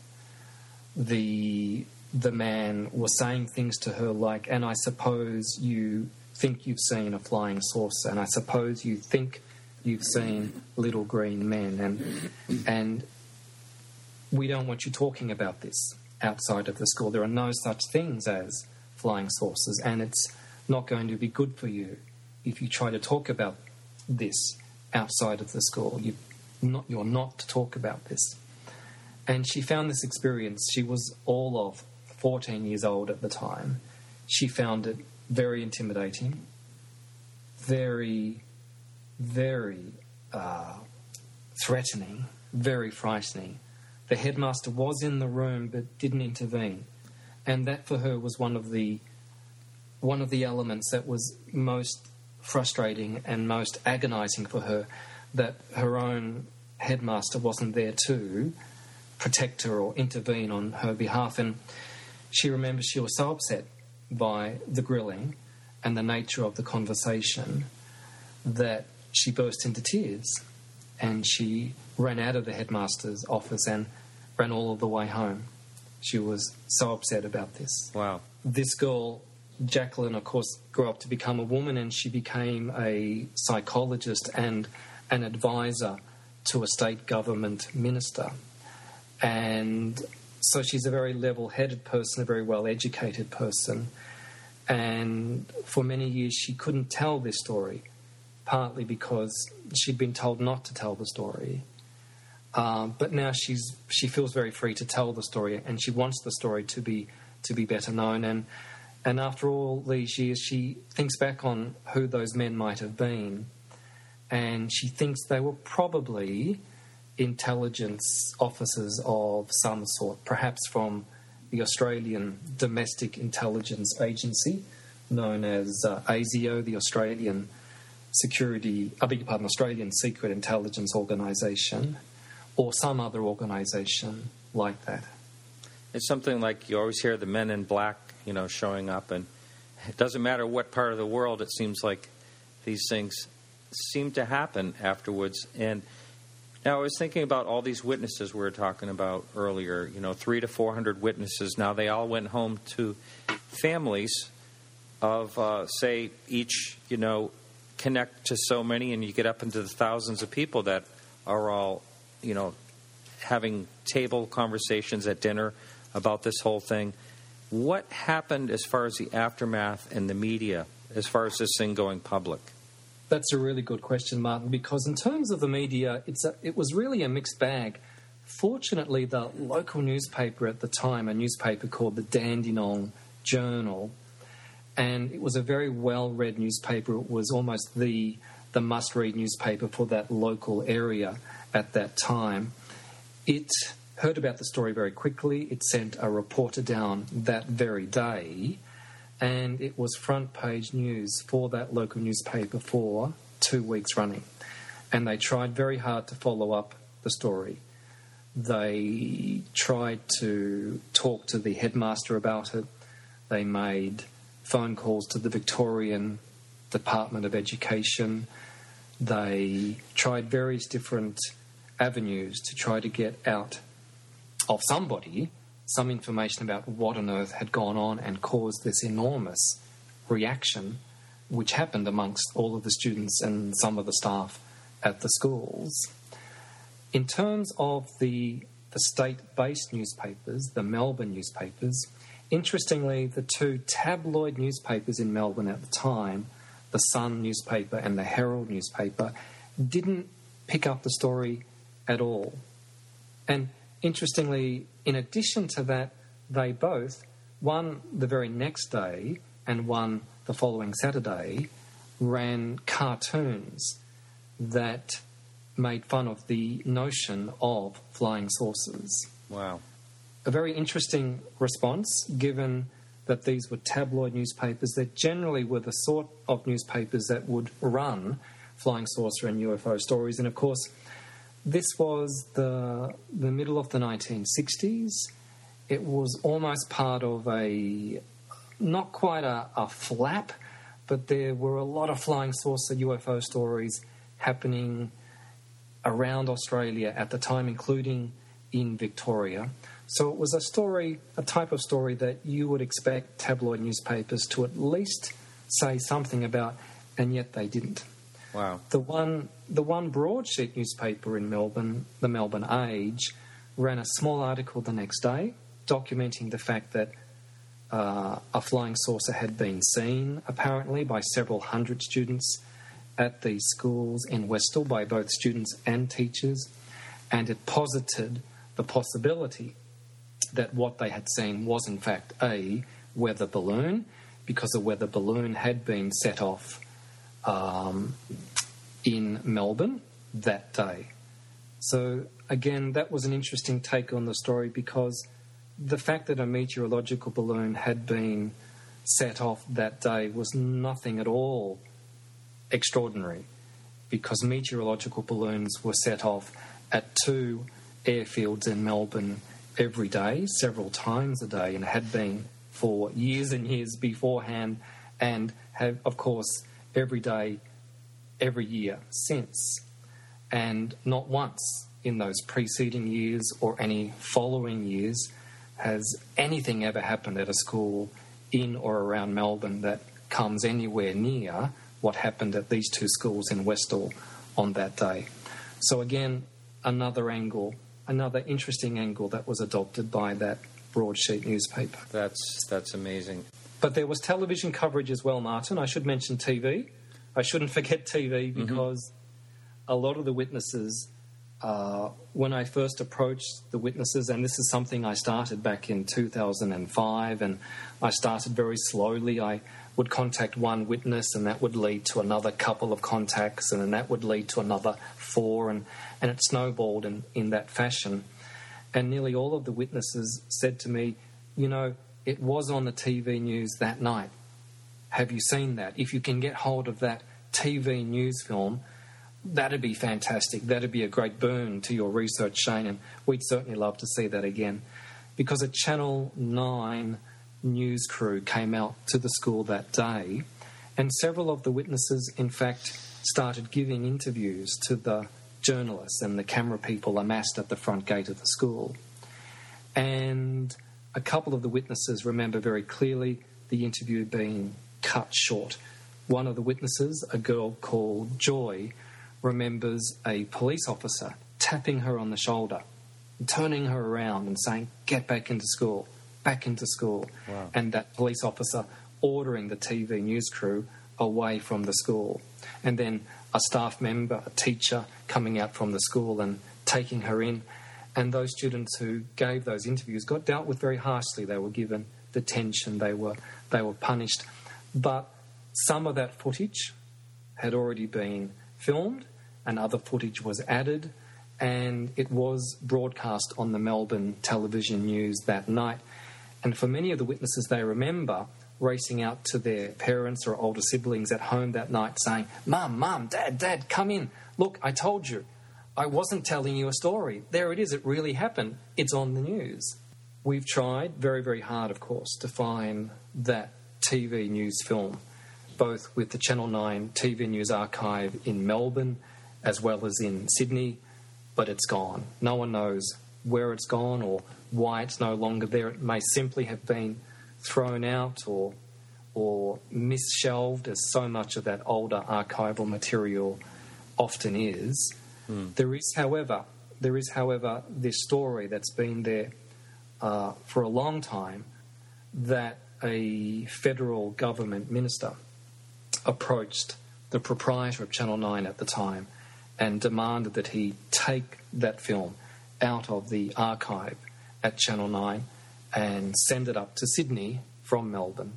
The the man was saying things to her like, and I suppose you think you've seen a flying saucer, and I suppose you think you've seen little green men, and and we don't want you talking about this outside of the school. There are no such things as flying saucers, and it's not going to be good for you if you try to talk about this outside of the school. You not you're not to talk about this. And she found this experience, she was all of fourteen years old at the time. She found it very intimidating, very, very uh, threatening, very frightening. The headmaster was in the room but didn't intervene. And that for her was one of the one of the elements that was most frustrating and most agonising for her, that her own headmaster wasn't there to protect her or intervene on her behalf. And she remembers she was so upset by the grilling and the nature of the conversation that she burst into tears, and she ran out of the headmaster's office and ran all of the way home. She was so upset about this. Wow. This girl, Jacqueline, of course, grew up to become a woman, and she became a psychologist and an advisor to a state government minister. And so she's a very level-headed person, a very well-educated person. And for many years she couldn't tell this story, partly because she'd been told not to tell the story. Um, but now she's she feels very free to tell the story, and she wants the story to be to be better known. And and after all these years, she thinks back on who those men might have been, and she thinks they were probably intelligence officers of some sort, perhaps from the Australian Domestic Intelligence Agency, known as uh, A S I O, the Australian Security, I beg your pardon, Australian Secret Intelligence Organisation, or some other organisation like that. It's something like you always hear the men in black, you know, showing up, and it doesn't matter what part of the world, it seems like these things seem to happen afterwards. And Now, I was thinking about all these witnesses we were talking about earlier, you know, three to four hundred witnesses. Now, they all went home to families of, uh, say, each, you know, connect to so many, and you get up into the thousands of people that are all, you know, having table conversations at dinner about this whole thing. What happened as far as the aftermath and the media, as far as this thing going public? That's a really good question, Martin, because in terms of the media, it's a, it was really a mixed bag. Fortunately, the local newspaper at the time, a newspaper called the Dandenong Journal, and it was a very well-read newspaper. It was almost the the must-read newspaper for that local area at that time. It heard about the story very quickly. It sent a reporter down that very day, and it was front-page news for that local newspaper for two weeks running. And they tried very hard to follow up the story. They tried to talk to the headmaster about it. They made phone calls to the Victorian Department of Education. They tried various different avenues to try to get out of somebody some information about what on earth had gone on and caused this enormous reaction which happened amongst all of the students and some of the staff at the schools. In terms of the, the state-based newspapers, the Melbourne newspapers, interestingly, the two tabloid newspapers in Melbourne at the time, the Sun newspaper and the Herald newspaper, didn't pick up the story at all. And interestingly, in addition to that, they both, one the very next day and one the following Saturday, ran cartoons that made fun of the notion of flying saucers. Wow. A very interesting response, given that these were tabloid newspapers that generally were the sort of newspapers that would run flying saucer and U F O stories. And, of course, this was the the middle of the nineteen sixties. It was almost part of a, not quite a, a flap, but there were a lot of flying saucer U F O stories happening around Australia at the time, including in Victoria. So it was a story, a type of story that you would expect tabloid newspapers to at least say something about, and yet they didn't. Wow. The one, the one broadsheet newspaper in Melbourne, the Melbourne Age, ran a small article the next day documenting the fact that uh, a flying saucer had been seen, apparently, by several hundred students at these schools in Westall, by both students and teachers, and it posited the possibility that what they had seen was, in fact, a weather balloon, because a weather balloon had been set off um, in Melbourne that day. So, again, that was an interesting take on the story, because the fact that a meteorological balloon had been set off that day was nothing at all extraordinary, because meteorological balloons were set off at two airfields in Melbourne every day, several times a day, and had been for years and years beforehand, and have, of course, every day, every year since. And not once in those preceding years or any following years has anything ever happened at a school in or around Melbourne that comes anywhere near what happened at these two schools in Westall on that day. So again, another angle, another interesting angle that was adopted by that broadsheet newspaper. That's that's amazing. But there was television coverage as well, Martin. I should mention T V. I shouldn't forget T V, because mm-hmm. a lot of the witnesses, uh, when I first approached the witnesses, and this is something I started back in two thousand five, and I started very slowly. I would contact one witness, and that would lead to another couple of contacts, and then that would lead to another four, and, and it snowballed in, in that fashion. And nearly all of the witnesses said to me, you know, it was on the T V news that night. Have you seen that? If you can get hold of that T V news film, that'd be fantastic. That'd be a great boon to your research, Shane, and we'd certainly love to see that again. Because a Channel nine news crew came out to the school that day, and several of the witnesses, in fact, started giving interviews to the journalists and the camera people amassed at the front gate of the school. And a couple of the witnesses remember very clearly the interview being cut short. One of the witnesses, a girl called Joy, remembers a police officer tapping her on the shoulder, turning her around and saying, "Get back into school, back into school." Wow. And that police officer ordering the T V news crew away from the school. And then a staff member, a teacher, coming out from the school and taking her in. And those students who gave those interviews got dealt with very harshly. They were given detention, they were they were punished. But some of that footage had already been filmed and other footage was added, and it was broadcast on the Melbourne television news that night. And for many of the witnesses, they remember racing out to their parents or older siblings at home that night saying, "Mum, Mum, Dad, Dad, come in. Look, I told you. I wasn't telling you a story. There it is. It really happened. It's on the news." We've tried very, very hard, of course, to find that T V news film, both with the Channel nine T V News Archive in Melbourne as well as in Sydney, but it's gone. No one knows where it's gone or why it's no longer there. It may simply have been thrown out or or misshelved, as so much of that older archival material often is. Mm. There is, however, there is, however, this story that's been there uh, for a long time, that a federal government minister approached the proprietor of Channel nine at the time and demanded that he take that film out of the archive at Channel nine and send it up to Sydney from Melbourne,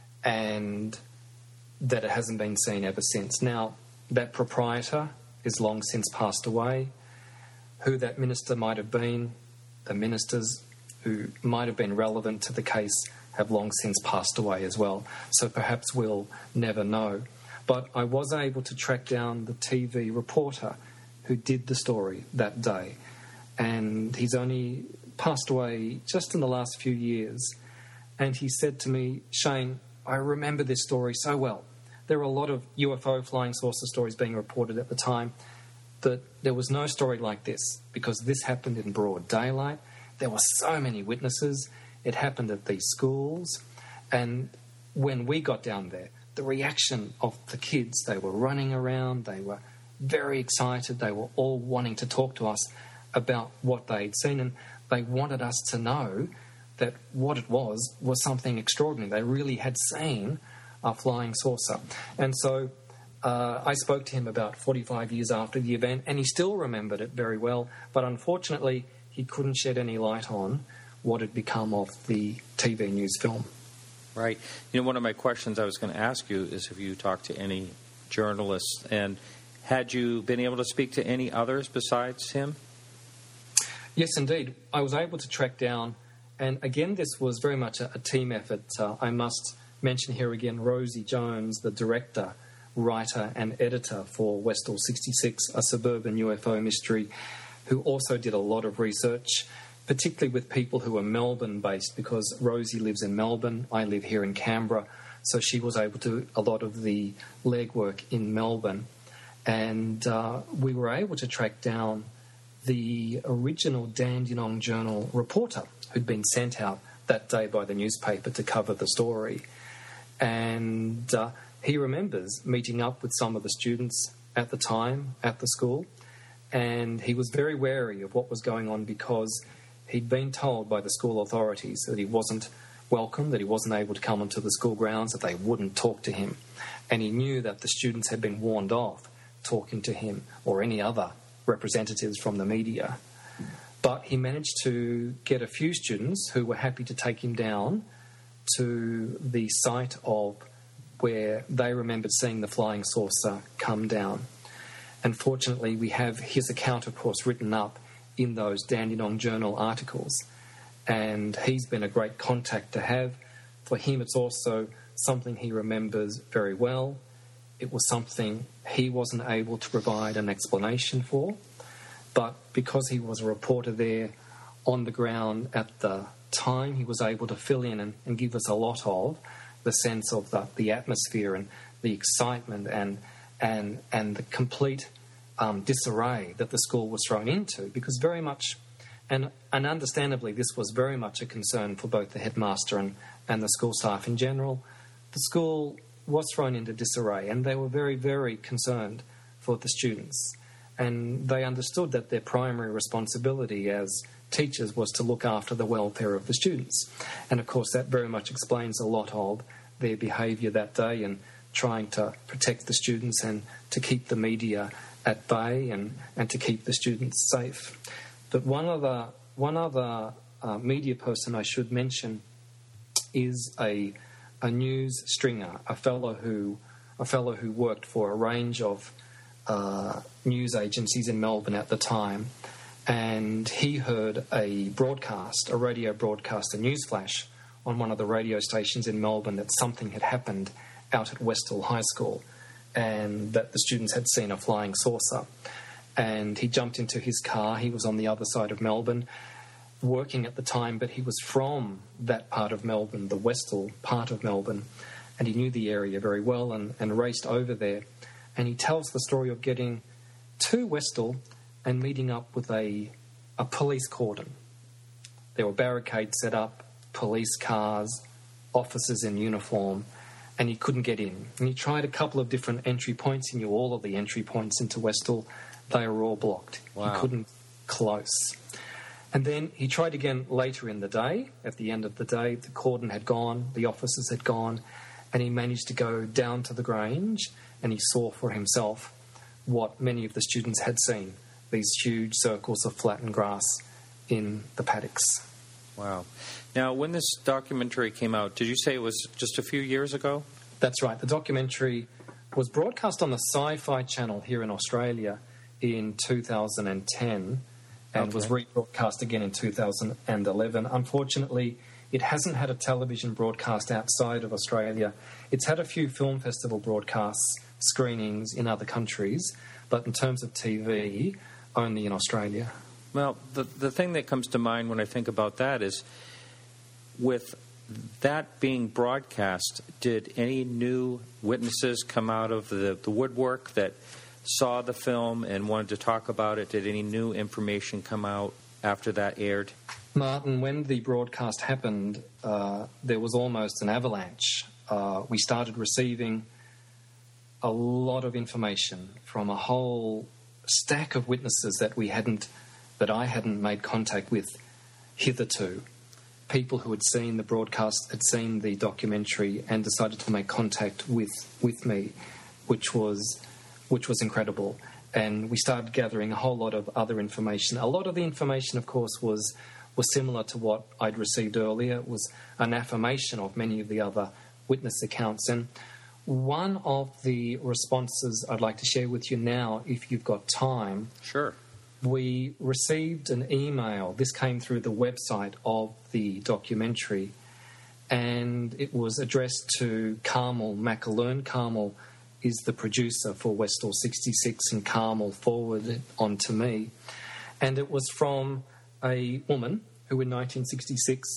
and that it hasn't been seen ever since. Now, that proprietor is long since passed away. Who that minister might have been, the ministers who might have been relevant to the case have long since passed away as well. So perhaps we'll never know. But I was able to track down the T V reporter who did the story that day. And he's only passed away just in the last few years. And he said to me, "Shane, I remember this story so well. There were a lot of U F O flying saucer stories being reported at the time, but there was no story like this, because this happened in broad daylight. There were so many witnesses. It happened at these schools. And when we got down there, the reaction of the kids, they were running around, they were very excited, they were all wanting to talk to us about what they'd seen, and they wanted us to know that what it was was something extraordinary. They really had seen a flying saucer." And so uh, I spoke to him about forty-five years after the event, and he still remembered it very well, but unfortunately he couldn't shed any light on what had become of the T V news film. Right. You know, one of my questions I was going to ask you is if you talked to any journalists, and had you been able to speak to any others besides him? Yes, indeed. I was able to track down, and again, this was very much a, a team effort. Uh, I must mention here again Rosie Jones, the director, writer and editor for Westall sixty-six, a suburban U F O mystery, who also did a lot of research, particularly with people who are Melbourne-based, because Rosie lives in Melbourne, I live here in Canberra, so she was able to do a lot of the legwork in Melbourne. And uh, we were able to track down the original Dandenong Journal reporter who'd been sent out that day by the newspaper to cover the story. And uh, he remembers meeting up with some of the students at the time at the school, and he was very wary of what was going on because he'd been told by the school authorities that he wasn't welcome, that he wasn't able to come onto the school grounds, that they wouldn't talk to him. And he knew that the students had been warned off talking to him or any other representatives from the media. But he managed to get a few students who were happy to take him down to the site of where they remembered seeing the flying saucer come down. Unfortunately, we have his account, of course, written up in those Dandenong Journal articles, and he's been a great contact to have. For him, it's also something he remembers very well. It was something he wasn't able to provide an explanation for, but because he was a reporter there on the ground at the time, he was able to fill in and, and give us a lot of the sense of the, the atmosphere and the excitement and and and the complete um, disarray that the school was thrown into, because very much, and, and understandably, this was very much a concern for both the headmaster and, and the school staff in general. The school was thrown into disarray, and they were very, very concerned for the students. And they understood that their primary responsibility as teachers was to look after the welfare of the students. And, of course, that very much explains a lot of their behaviour that day and trying to protect the students and to keep the media at bay and, and to keep the students safe. But one other, one other uh, media person I should mention is a, a news stringer, a fellow who, a fellow who worked for a range of uh, news agencies in Melbourne at the time. And he heard a broadcast, a radio broadcast, a news flash on one of the radio stations in Melbourne that something had happened out at Westall High School and that the students had seen a flying saucer. And he jumped into his car. He was on the other side of Melbourne, working at the time, but he was from that part of Melbourne, the Westall part of Melbourne, and he knew the area very well and, and raced over there. And he tells the story of getting to Westall and meeting up with a, a police cordon. There were barricades set up, police cars, officers in uniform, and he couldn't get in. And he tried a couple of different entry points. He knew all of the entry points into Westall. They were all blocked. Wow. He couldn't close. And then he tried again later in the day. At the end of the day, the cordon had gone, the officers had gone, and he managed to go down to the Grange, and he saw for himself what many of the students had seen, these huge circles of flattened grass in the paddocks. Wow. Now, when this documentary came out, did you say it was just a few years ago? That's right. The documentary was broadcast on the Sci-Fi Channel here in Australia in two thousand ten and okay. was rebroadcast again in two thousand eleven. Unfortunately, it hasn't had a television broadcast outside of Australia. It's had a few film festival broadcasts, screenings in other countries, but in terms of T V, only in Australia. Well, the the thing that comes to mind when I think about that is, with that being broadcast, did any new witnesses come out of the, the woodwork that saw the film and wanted to talk about it? Did any new information come out after that aired? Martin, when the broadcast happened, uh, there was almost an avalanche. Uh, we started receiving a lot of information from a whole stack of witnesses that we hadn't, that I hadn't made contact with hitherto. People who had seen the broadcast, had seen the documentary, and decided to make contact with with me, which was which was incredible. And we started gathering a whole lot of other information. A lot of the information, of course, was was similar to what I'd received earlier. It was an affirmation of many of the other witness accounts. And one of the responses I'd like to share with you now, if you've got time. Sure. We received an email. This came through the website of the documentary, and it was addressed to Carmel McAloon. Carmel is the producer for Westall sixty-six, and Carmel forwarded it on to me. And it was from a woman who in nineteen sixty-six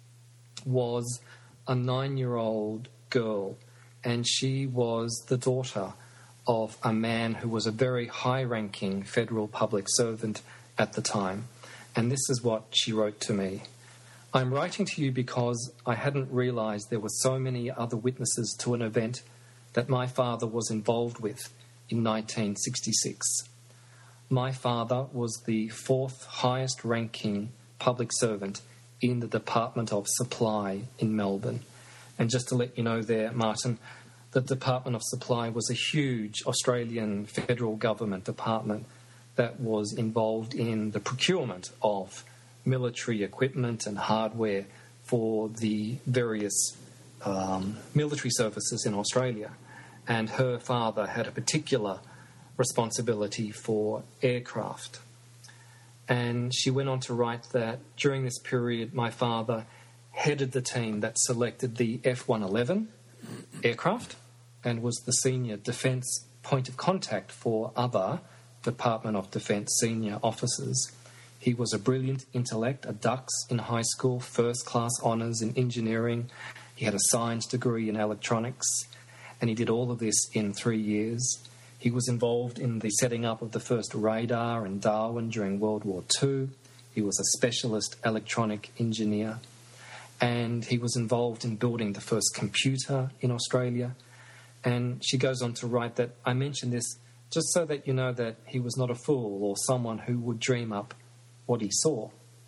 was a nine-year-old girl, and she was the daughter of a man who was a very high-ranking federal public servant at the time. And this is what she wrote to me. I'm writing to you because I hadn't realised there were so many other witnesses to an event that my father was involved with in nineteen sixty-six. My father was the fourth highest-ranking public servant in the Department of Supply in Melbourne. And just to let you know there, Martin, the Department of Supply was a huge Australian federal government department that was involved in the procurement of military equipment and hardware for the various um, military services in Australia. And her father had a particular responsibility for aircraft. And she went on to write that during this period, my father headed the team that selected the F one eleven aircraft and was the senior defence point of contact for other Department of Defence senior officers. He was a brilliant intellect, a dux in high school, first-class honours in engineering. He had a science degree in electronics, and he did all of this in three years. He was involved in the setting up of the first radar in Darwin during World War Two. He was a specialist electronic engineer. And he was involved in building the first computer in Australia. And she goes on to write that, I mention this just so that you know that he was not a fool or someone who would dream up what he saw.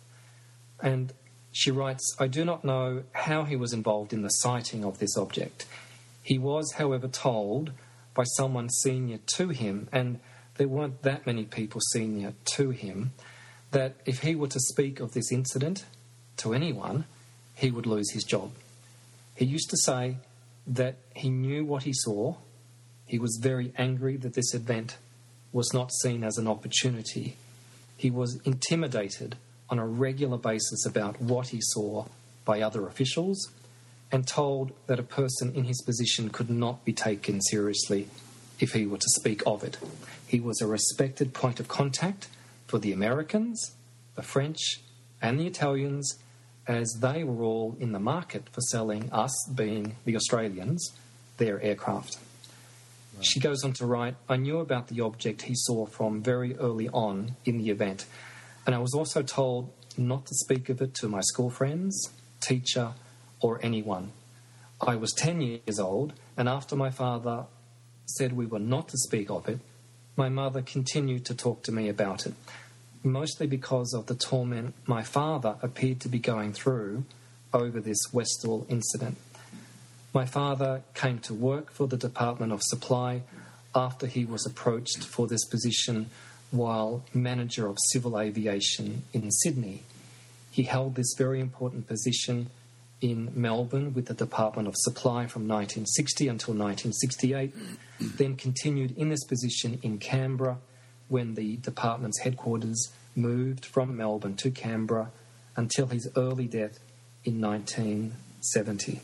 And she writes, I do not know how he was involved in the sighting of this object. He was, however, told by someone senior to him, and there weren't that many people senior to him, that if he were to speak of this incident to anyone, he would lose his job. He used to say that he knew what he saw. He was very angry that this event was not seen as an opportunity. He was intimidated on a regular basis about what he saw by other officials and told that a person in his position could not be taken seriously if he were to speak of it. He was a respected point of contact for the Americans, the French, and the Italians, as they were all in the market for selling us, being the Australians, their aircraft. Right. She goes on to write, I knew about the object he saw from very early on in the event, and I was also told not to speak of it to my school friends, teacher, or anyone. I was ten years old, and after my father said we were not to speak of it, my mother continued to talk to me about it, mostly because of the torment my father appeared to be going through over this Westall incident. My father came to work for the Department of Supply after he was approached for this position while manager of civil aviation in Sydney. He held this very important position in Melbourne with the Department of Supply from nineteen sixty until nineteen sixty-eight, then continued in this position in Canberra when the department's headquarters moved from Melbourne to Canberra until his early death in nineteen seventy.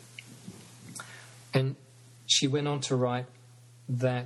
And she went on to write that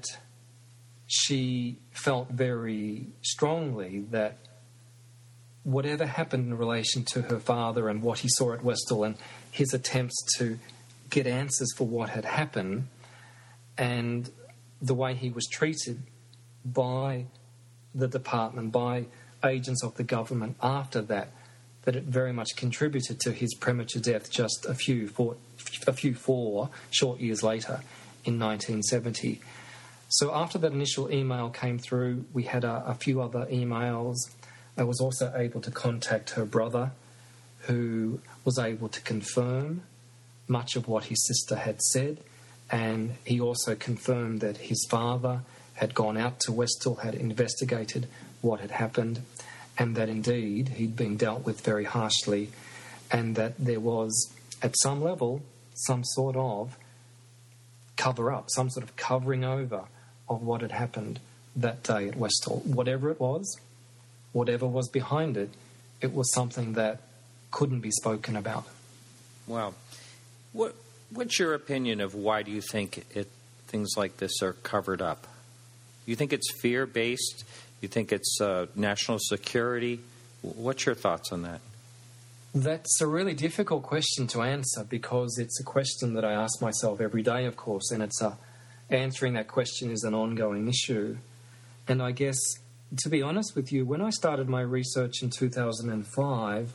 she felt very strongly that whatever happened in relation to her father and what he saw at Westall and his attempts to get answers for what had happened and the way he was treated by the department, by agents of the government after that, that it very much contributed to his premature death just a few four, a few four short years later in nineteen seventy. So after that initial email came through, we had a, a few other emails. I was also able to contact her brother, who was able to confirm much of what his sister had said, and he also confirmed that his father had gone out to Westall, had investigated what had happened, and that indeed he'd been dealt with very harshly, and that there was, at some level, some sort of cover-up, some sort of covering over of what had happened that day at Westall. Whatever it was, whatever was behind it, it was something that couldn't be spoken about. Wow. What, what's your opinion of why do you think it, things like this are covered up? Do you think it's fear-based? You think it's uh, national security? What's your thoughts on that? That's a really difficult question to answer because it's a question that I ask myself every day, of course, and it's a, answering that question is an ongoing issue. And I guess, to be honest with you, when I started my research in two thousand five,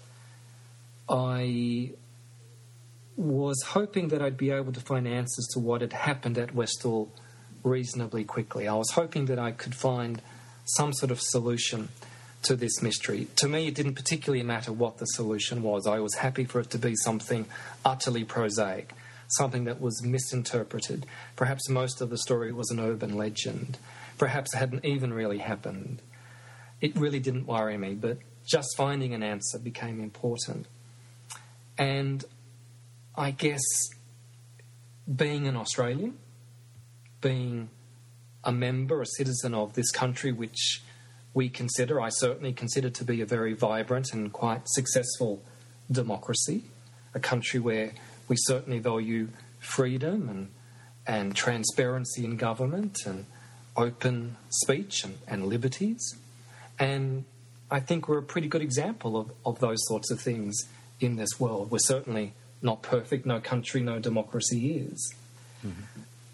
I was hoping that I'd be able to find answers to what had happened at Westall reasonably quickly. I was hoping that I could find some sort of solution to this mystery. To me, it didn't particularly matter what the solution was. I was happy for it to be something utterly prosaic, something that was misinterpreted. Perhaps most of the story was an urban legend. Perhaps it hadn't even really happened. It really didn't worry me, but just finding an answer became important. And I guess being an Australian, being a member, a citizen of this country, which we consider, I certainly consider to be a very vibrant and quite successful democracy, a country where we certainly value freedom and, and transparency in government and open speech and, and liberties. And I think we're a pretty good example of, of those sorts of things in this world. We're certainly not perfect. No country, no democracy is. Mm-hmm.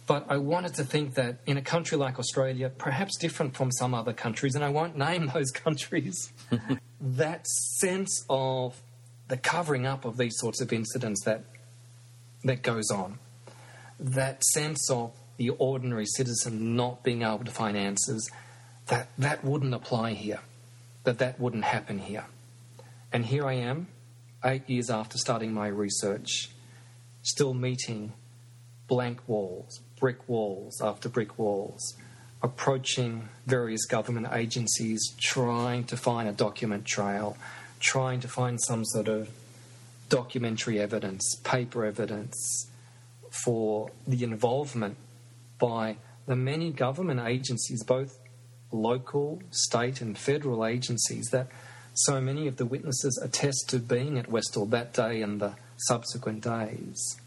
But I wanted to think that in a country like Australia, perhaps different from some other countries, and I won't name those countries, that sense of the covering up of these sorts of incidents that that goes on, that sense of the ordinary citizen not being able to find answers, that that wouldn't apply here, that that wouldn't happen here. And here I am, eight years after starting my research, still meeting blank walls, brick walls after brick walls, approaching various government agencies, trying to find a document trail, trying to find some sort of documentary evidence, paper evidence for the involvement by the many government agencies, both local, state and federal agencies, that so many of the witnesses attest to being at Westall that day and the subsequent days.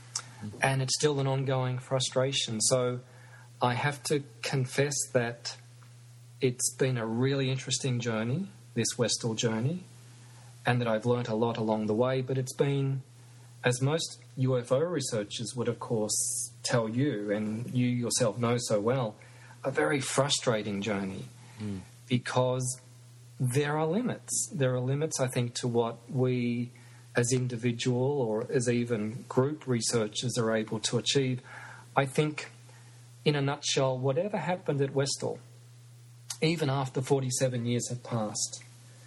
And it's still an ongoing frustration. So I have to confess that it's been a really interesting journey, this Westall journey, and that I've learnt a lot along the way, but it's been, as most U F O researchers would, of course, tell you, and you yourself know so well, a very frustrating journey mm. because there are limits. There are limits, I think, to what we as individual or as even group researchers are able to achieve. I think, in a nutshell, whatever happened at Westall, even after forty-seven years have passed,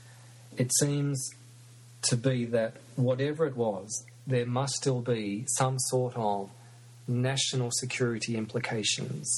it seems to be that whatever it was, there must still be some sort of national security implications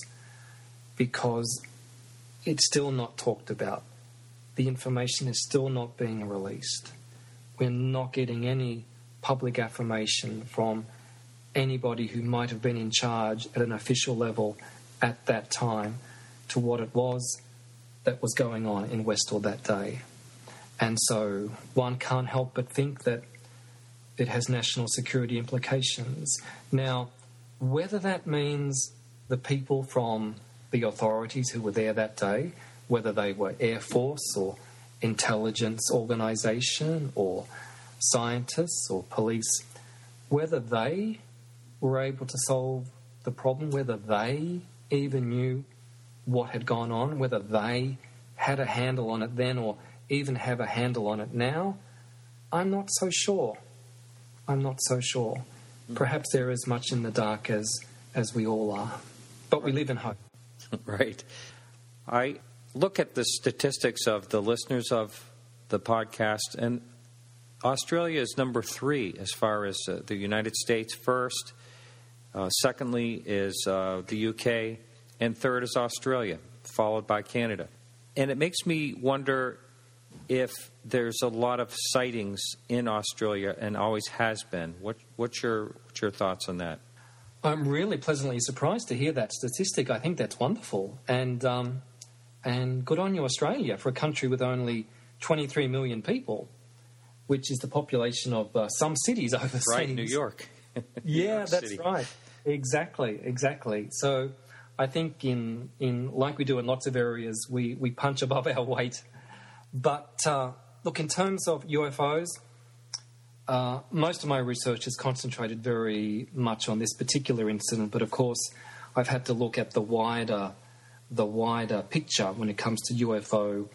because it's still not talked about. The information is still not being released. We're not getting any public affirmation from anybody who might have been in charge at an official level at that time to what it was that was going on in Westall that day. And so one can't help but think that it has national security implications. Now, whether that means the people from the authorities who were there that day, whether they were Air Force or intelligence organisation or scientists or police, whether they were able to solve the problem, whether they even knew what had gone on, whether they had a handle on it then or even have a handle on it now, I'm not so sure. I'm not so sure. Perhaps they're as much in the dark as, as we all are. But we live in hope. Right. I look at the statistics of the listeners of the podcast, and Australia is number three as far as uh, the United States first. Uh, secondly is uh, the U K, and third is Australia, followed by Canada. And it makes me wonder if there's a lot of sightings in Australia and always has been. What, what's your what's your thoughts on that? I'm really pleasantly surprised to hear that statistic. I think that's wonderful. And um, and good on you, Australia, for a country with only twenty-three million people, which is the population of uh, some cities overseas. Right, New York. New yeah, York that's City. right. Exactly, exactly. So I think in, in like we do in lots of areas, we, we punch above our weight. But uh, look, in terms of U F Os, uh, most of my research has concentrated very much on this particular incident. But of course, I've had to look at the wider, the wider picture when it comes to U F O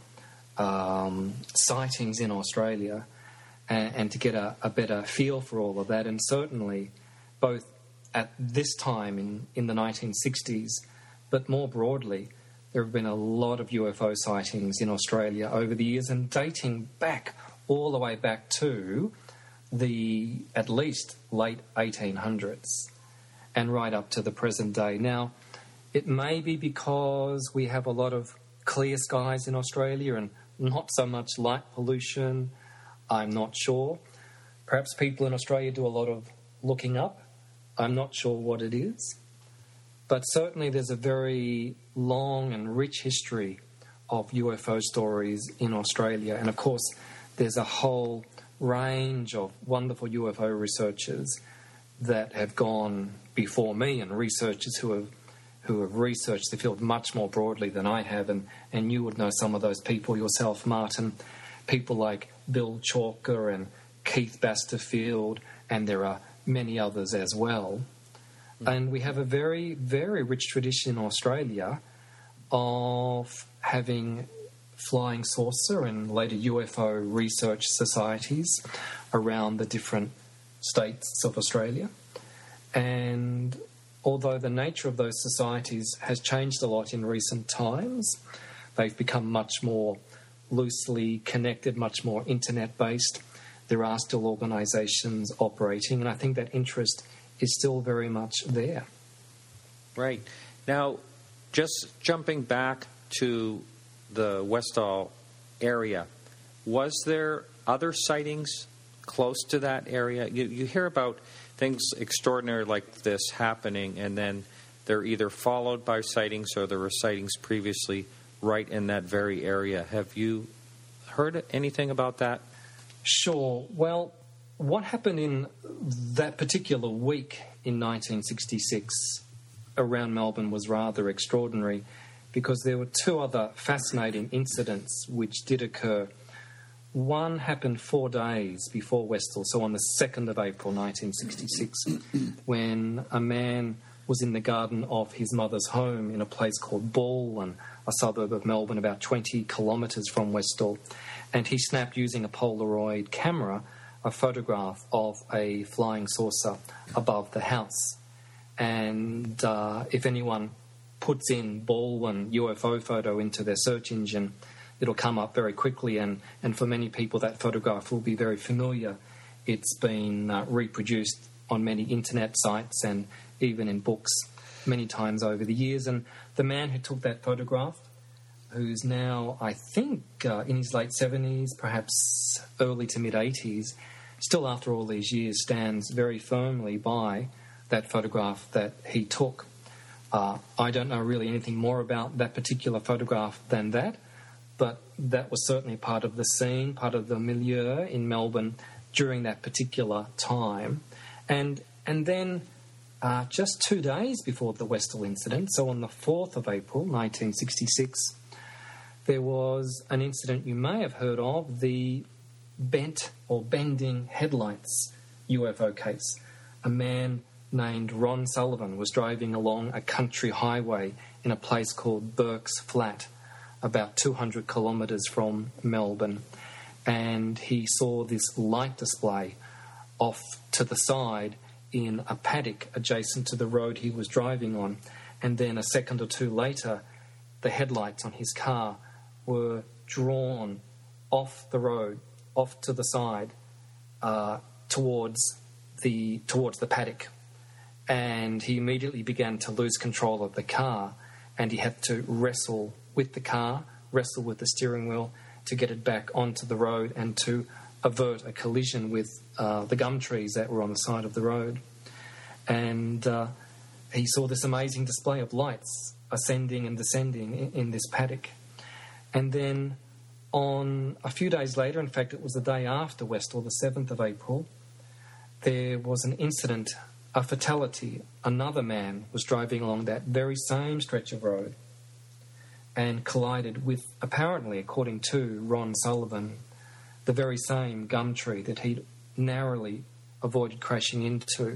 um, sightings in Australia, and, and to get a, a better feel for all of that. And certainly, both at this time in, in the nineteen sixties, but more broadly, there have been a lot of U F O sightings in Australia over the years, and dating back all the way back to the, at least, late eighteen hundreds and right up to the present day. Now, it may be because we have a lot of clear skies in Australia and not so much light pollution. I'm not sure. Perhaps people in Australia do a lot of looking up. I'm not sure what it is. But certainly there's a very long and rich history of U F O stories in Australia. And of course, there's a whole range of wonderful U F O researchers that have gone before me, and researchers who have who have researched the field much more broadly than I have. And, and you would know some of those people yourself, Martin. People like Bill Chalker and Keith Basterfield, and there are many others as well. And we have a very, very rich tradition in Australia of having flying saucer and later U F O research societies around the different states of Australia. And although the nature of those societies has changed a lot in recent times, they've become much more loosely connected, much more internet-based. There are still organisations operating, and I think that interest is still very much there. Right. Now, just jumping back to the Westall area, was there other sightings close to that area? You, you hear about things extraordinary like this happening, and then they're either followed by sightings or there were sightings previously right in that very area. Have you heard anything about that? Sure. Well, what happened in that particular week in nineteen sixty-six around Melbourne was rather extraordinary, because there were two other fascinating incidents which did occur. One happened four days before Westall, so on the second of April nineteen sixty-six, when a man was in the garden of his mother's home in a place called Balwyn, a suburb of Melbourne about twenty kilometres from Westall, and he snapped, using a Polaroid camera, a photograph of a flying saucer above the house. And uh, if anyone puts in Balwyn U F O photo into their search engine, it'll come up very quickly, and, and for many people that photograph will be very familiar. It's been uh, reproduced on many internet sites and even in books many times over the years. And the man who took that photograph, who's now, I think, uh, in his late seventies, perhaps early to mid-eighties, still after all these years stands very firmly by that photograph that he took. Uh, I don't know really anything more about that particular photograph than that, but that was certainly part of the scene, part of the milieu in Melbourne during that particular time. And and then uh, just two days before the Westall incident, so on the fourth of April nineteen sixty-six, there was an incident you may have heard of, the bent or bending headlights U F O case. A man named Ron Sullivan was driving along a country highway in a place called Burke's Flat, about two hundred kilometres from Melbourne, and he saw this light display off to the side in a paddock adjacent to the road he was driving on. And then a second or two later, the headlights on his car were drawn off the road, off to the side, uh, towards the towards the paddock. And he immediately began to lose control of the car, and he had to wrestle with the car, wrestle with the steering wheel to get it back onto the road and to avert a collision with uh, the gum trees that were on the side of the road. And uh, he saw this amazing display of lights ascending and descending in, in this paddock. And then on a few days later, in fact it was the day after Westall, the seventh of April, there was an incident, a fatality. Another man was driving along that very same stretch of road and collided with, apparently, according to Ron Sullivan, the very same gum tree that he'd narrowly avoided crashing into.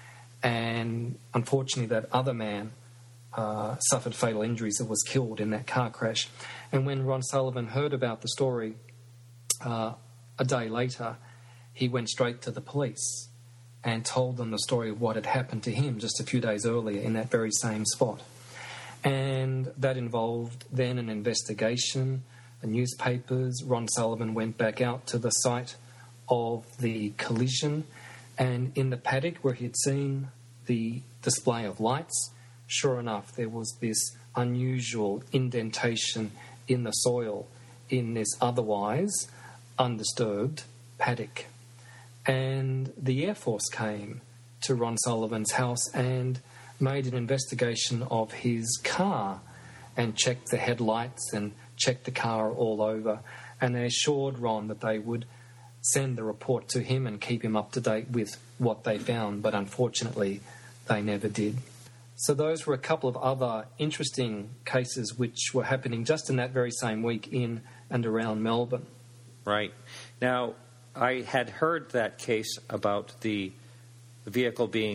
And unfortunately, that other man uh, suffered fatal injuries and was killed in that car crash. And when Ron Sullivan heard about the story uh, a day later, he went straight to the police and told them the story of what had happened to him just a few days earlier in that very same spot. And that involved then an investigation, the newspapers. Ron Sullivan went back out to the site of the collision, and in the paddock where he had seen the display of lights, sure enough, there was this unusual indentation in the soil in this otherwise undisturbed paddock. And the Air Force came to Ron Sullivan's house and made an investigation of his car and checked the headlights and checked the car all over. And they assured Ron that they would send the report to him and keep him up to date with what they found. But unfortunately, they never did. So those were a couple of other interesting cases which were happening just in that very same week in and around Melbourne. Right. Now, I had heard that case about the vehicle being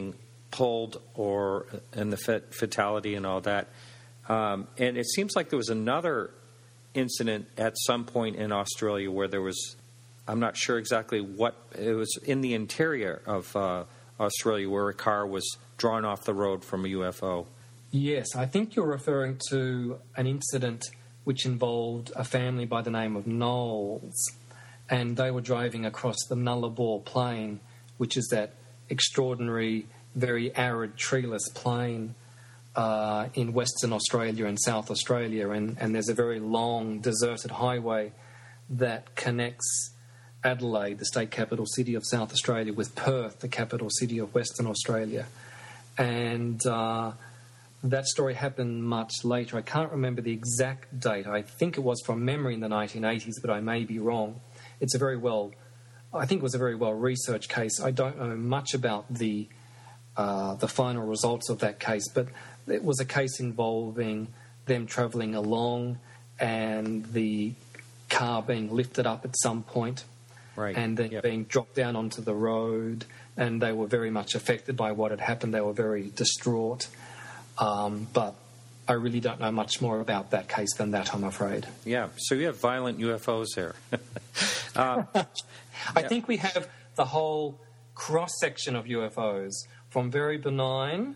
pulled or and the fatality and all that. Um, and it seems like there was another incident at some point in Australia where there was, I'm not sure exactly what, it was in the interior of uh, Australia where a car was drawn off the road from a U F O. Yes, I think you're referring to an incident which involved a family by the name of Knowles, and they were driving across the Nullarbor Plain, which is that extraordinary, very arid, treeless plain uh, in Western Australia and South Australia, and, and there's a very long, deserted highway that connects Adelaide, the state capital city of South Australia, with Perth, the capital city of Western Australia. And uh, that story happened much later. I can't remember the exact date. I think it was from memory in the nineteen eighties, but I may be wrong. It's a very well, I think it was a very well-researched case. I don't know much about the uh, the final results of that case, but it was a case involving them travelling along and the car being lifted up at some point. Right. And then yep. being dropped down onto the road, and they were very much affected by what had happened. They were very distraught. Um, but I really don't know much more about that case than that, I'm afraid. Yeah, so you have violent U F Os there. uh, I yeah. think we have the whole cross-section of U F Os, from very benign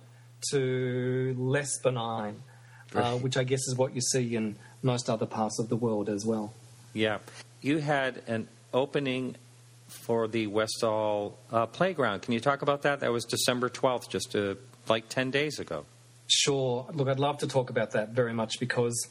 to less benign, uh, which I guess is what you see in most other parts of the world as well. Yeah. You had an opening for the Westall uh, Playground. Can you talk about that? That was December twelfth, just uh, like ten days ago. Sure. Look, I'd love to talk about that very much, because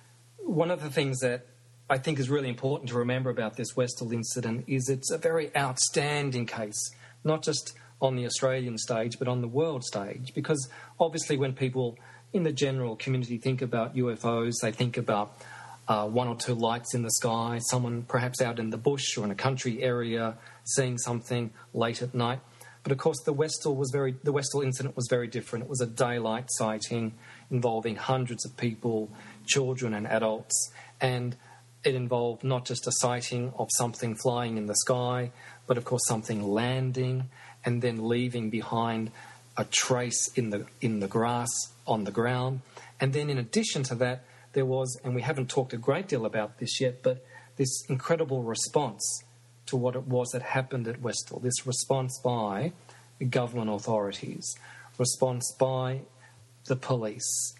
one of the things that I think is really important to remember about this Westall incident is it's a very outstanding case, not just on the Australian stage, but on the world stage, because obviously when people in the general community think about U F Os, they think about uh, one or two lights in the sky, someone perhaps out in the bush or in a country area seeing something late at night. But of course, the Westall was very. The Westall incident was very different. It was a daylight sighting involving hundreds of people, children and adults, and it involved not just a sighting of something flying in the sky, but of course something landing and then leaving behind a trace in the in the grass on the ground. And then in addition to that, there was, and we haven't talked a great deal about this yet, but this incredible response to what it was that happened at Westall, this response by government authorities, response by the police,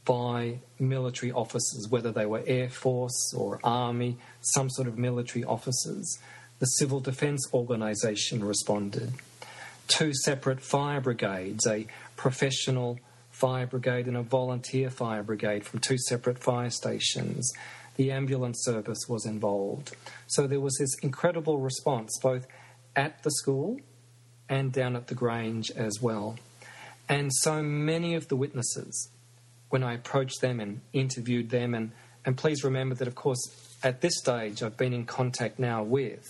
by military officers, whether they were Air Force or Army, some sort of military officers. The Civil Defence Organisation responded. Two separate fire brigades, a professional fire brigade and a volunteer fire brigade from two separate fire stations. The ambulance service was involved. So there was this incredible response, both at the school and down at the Grange as well. And so many of the witnesses, when I approached them and interviewed them, and, and please remember that, of course, at this stage I've been in contact now with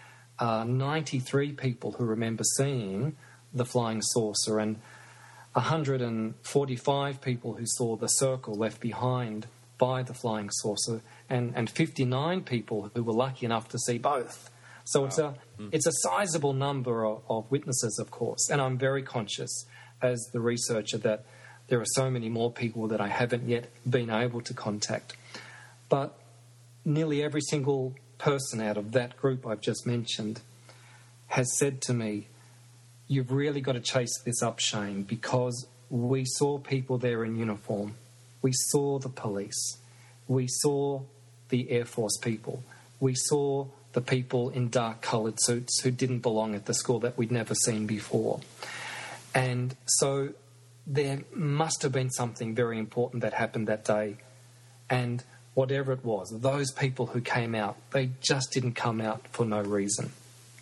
uh, ninety-three people who remember seeing the flying saucer, and one hundred forty-five people who saw the circle left behind by the flying saucer, and, and fifty-nine people who were lucky enough to see both. So wow. it's a mm. it's a sizable number of, of witnesses, of course, and I'm very conscious as the researcher that there are so many more people that I haven't yet been able to contact. But nearly every single person out of that group I've just mentioned has said to me, "You've really got to chase this up, Shane, because we saw people there in uniform. We saw the police. We saw the Air Force people. We saw the people in dark-coloured suits who didn't belong at the school that we'd never seen before." And so there must have been something very important that happened that day. And whatever it was, those people who came out, they just didn't come out for no reason.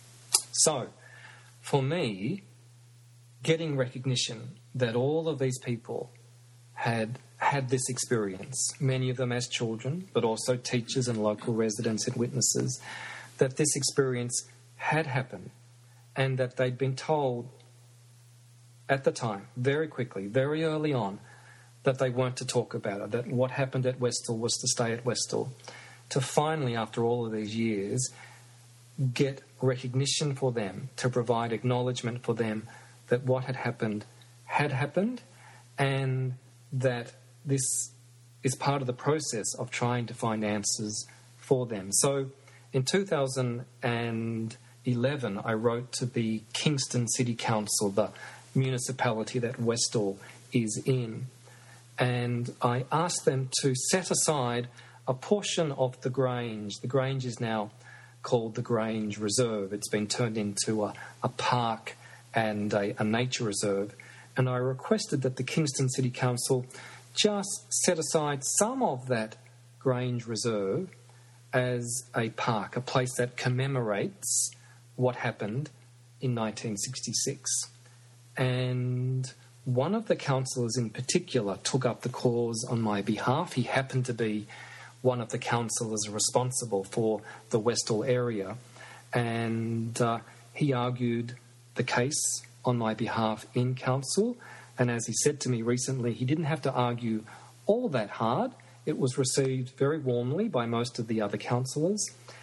So, for me, getting recognition that all of these people had had this experience, many of them as children, but also teachers and local residents and witnesses, that this experience had happened and that they'd been told at the time, very quickly, very early on, that they weren't to talk about it, that what happened at Westall was to stay at Westall. To finally, after all of these years, get recognition for them, to provide acknowledgement for them that what had happened had happened, and that this is part of the process of trying to find answers for them. So in two thousand eleven, I wrote to the Kingston City Council, the municipality that Westall is in, and I asked them to set aside a portion of the Grange. The Grange is now called the Grange Reserve. It's been turned into a, a park and a, a nature reserve. And I requested that the Kingston City Council just set aside some of that Grange Reserve as a park, a place that commemorates what happened in nineteen sixty-six. And one of the councillors in particular took up the cause on my behalf. He happened to be one of the councillors responsible for the Westall area, and uh, he argued the case on my behalf in council. And as he said to me recently, he didn't have to argue all that hard. It was received very warmly by most of the other councillors.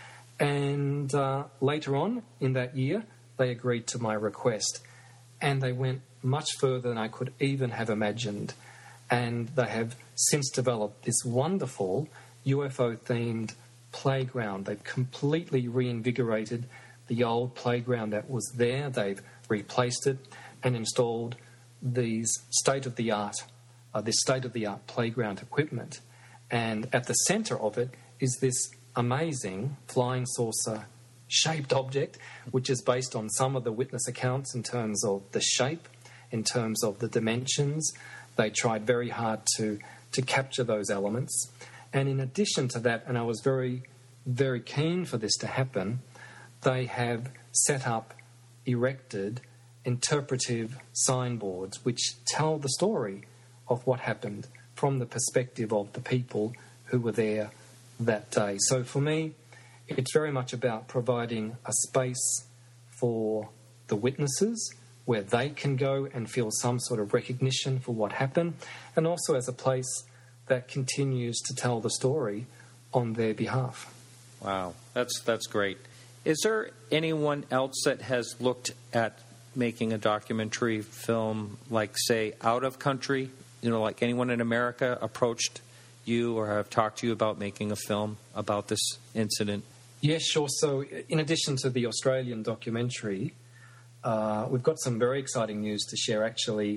And uh, later on in that year, they agreed to my request. And they went much further than I could even have imagined. And they have since developed this wonderful U F O-themed playground. They've completely reinvigorated the old playground that was there. They've replaced it and installed these state-of-the-art, uh, this state-of-the-art playground equipment. And at the centre of it is this amazing flying saucer-shaped object, which is based on some of the witness accounts in terms of the shape, in terms of the dimensions. They tried very hard to, to capture those elements. And in addition to that, and I was very, very keen for this to happen, they have set up, erected, interpretive signboards which tell the story of what happened from the perspective of the people who were there that day. So for me, it's very much about providing a space for the witnesses where they can go and feel some sort of recognition for what happened, and also as a place that continues to tell the story on their behalf. Wow, that's that's great. Is there anyone else that has looked at making a documentary film, like, say, out of country? You know, like anyone in America approached you or have talked to you about making a film about this incident? Yes, sure. So in addition to the Australian documentary, uh, we've got some very exciting news to share, actually.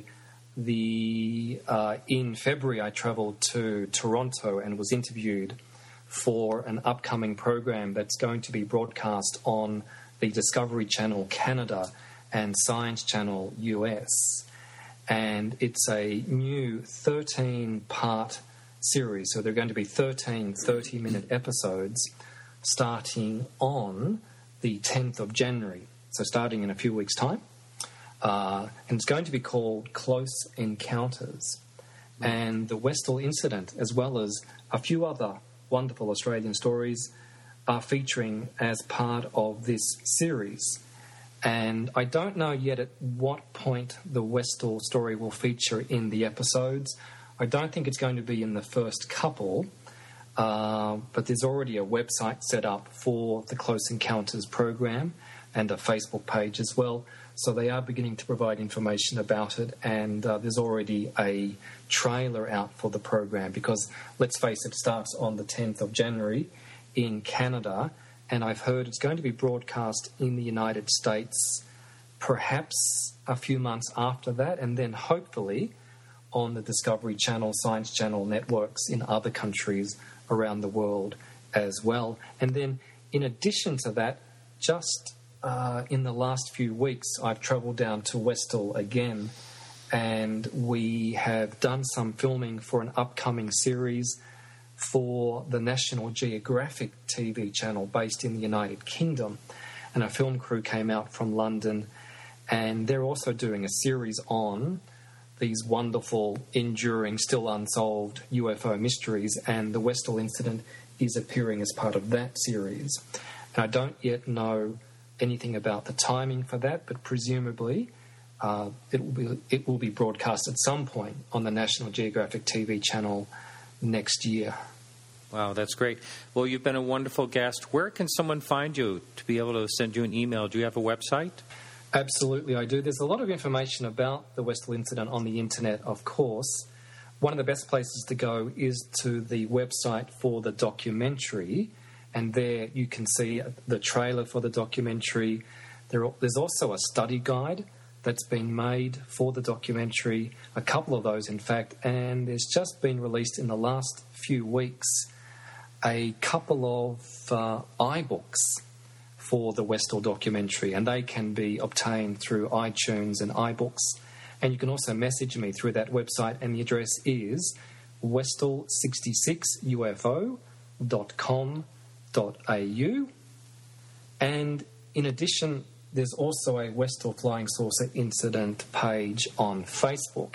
The uh, in February, I travelled to Toronto and was interviewed for an upcoming program that's going to be broadcast on the Discovery Channel Canada and Science Channel U S. And it's a new thirteen-part series. So there are going to be thirteen thirty-minute episodes starting on the tenth of January. So starting in a few weeks' time. Uh, and it's going to be called Close Encounters. And the Westall incident, as well as a few other wonderful Australian stories, are featuring as part of this series. And I don't know yet at what point the Westall story will feature in the episodes. I don't think it's going to be in the first couple, uh, but there's already a website set up for the Close Encounters program and a Facebook page as well. So they are beginning to provide information about it, and uh, there's already a trailer out for the program because, let's face it, it starts on the tenth of January in Canada, and I've heard it's going to be broadcast in the United States perhaps a few months after that, and then hopefully on the Discovery Channel, Science Channel networks in other countries around the world as well. And then in addition to that, just Uh, in the last few weeks, I've travelled down to Westall again, and we have done some filming for an upcoming series for the National Geographic T V channel based in the United Kingdom. And a film crew came out from London, and they're also doing a series on these wonderful, enduring, still unsolved U F O mysteries, and the Westall incident is appearing as part of that series. And I don't yet know anything about the timing for that, but presumably uh, it will be it will be broadcast at some point on the National Geographic T V channel next year. Wow, that's great. Well, you've been a wonderful guest. Where can someone find you to be able to send you an email? Do you have a website? Absolutely, I do. There's a lot of information about the Westall incident on the internet, of course. One of the best places to go is to the website for the documentary, and there you can see the trailer for the documentary. There, there's also a study guide that's been made for the documentary, a couple of those, in fact, and there's just been released in the last few weeks a couple of uh, iBooks for the Westall documentary, and they can be obtained through iTunes and iBooks. And you can also message me through that website, and the address is westall sixty-six U F O dot com dot a u. And in addition, there's also a Westall Flying Saucer Incident page on Facebook,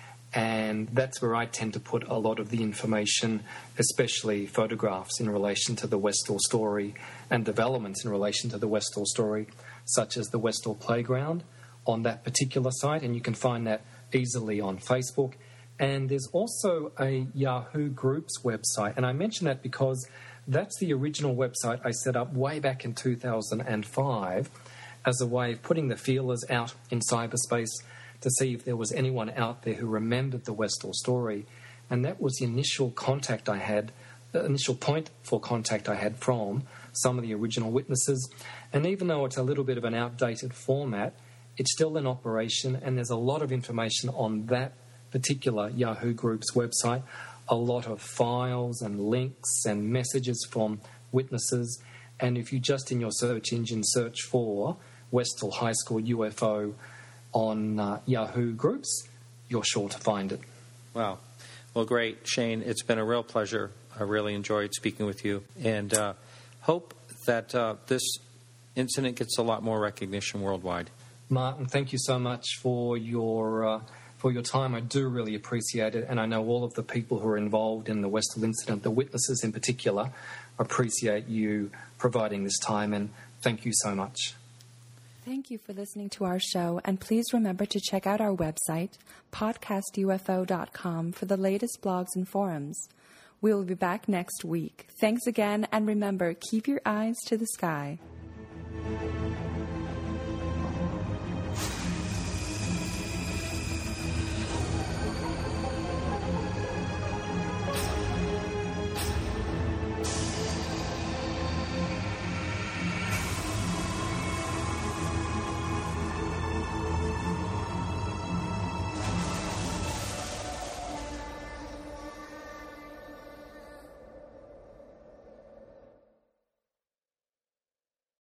and that's where I tend to put a lot of the information, especially photographs in relation to the Westall story and developments in relation to the Westall story, such as the Westall Playground, on that particular site, and you can find that easily on Facebook. And there's also a Yahoo Groups website, and I mention that because that's the original website I set up way back in two thousand five as a way of putting the feelers out in cyberspace to see if there was anyone out there who remembered the Westall story. And that was the initial contact I had, the initial point for contact I had from some of the original witnesses. And even though it's a little bit of an outdated format, it's still in operation, and there's a lot of information on that particular Yahoo Group's website, a lot of files and links and messages from witnesses. And if you just in your search engine search for Westall High School U F O on uh, Yahoo Groups, you're sure to find it. Wow. Well, great, Shane. It's been a real pleasure. I really enjoyed speaking with you, and uh, hope that uh, this incident gets a lot more recognition worldwide. Martin, thank you so much for your uh, for your time. I do really appreciate it, and I know all of the people who are involved in the Westall incident, the witnesses in particular, appreciate you providing this time, and thank you so much. Thank you for listening to our show, and please remember to check out our website, podcast U F O dot com, for the latest blogs and forums. We will be back next week. Thanks again, and remember, keep your eyes to the sky.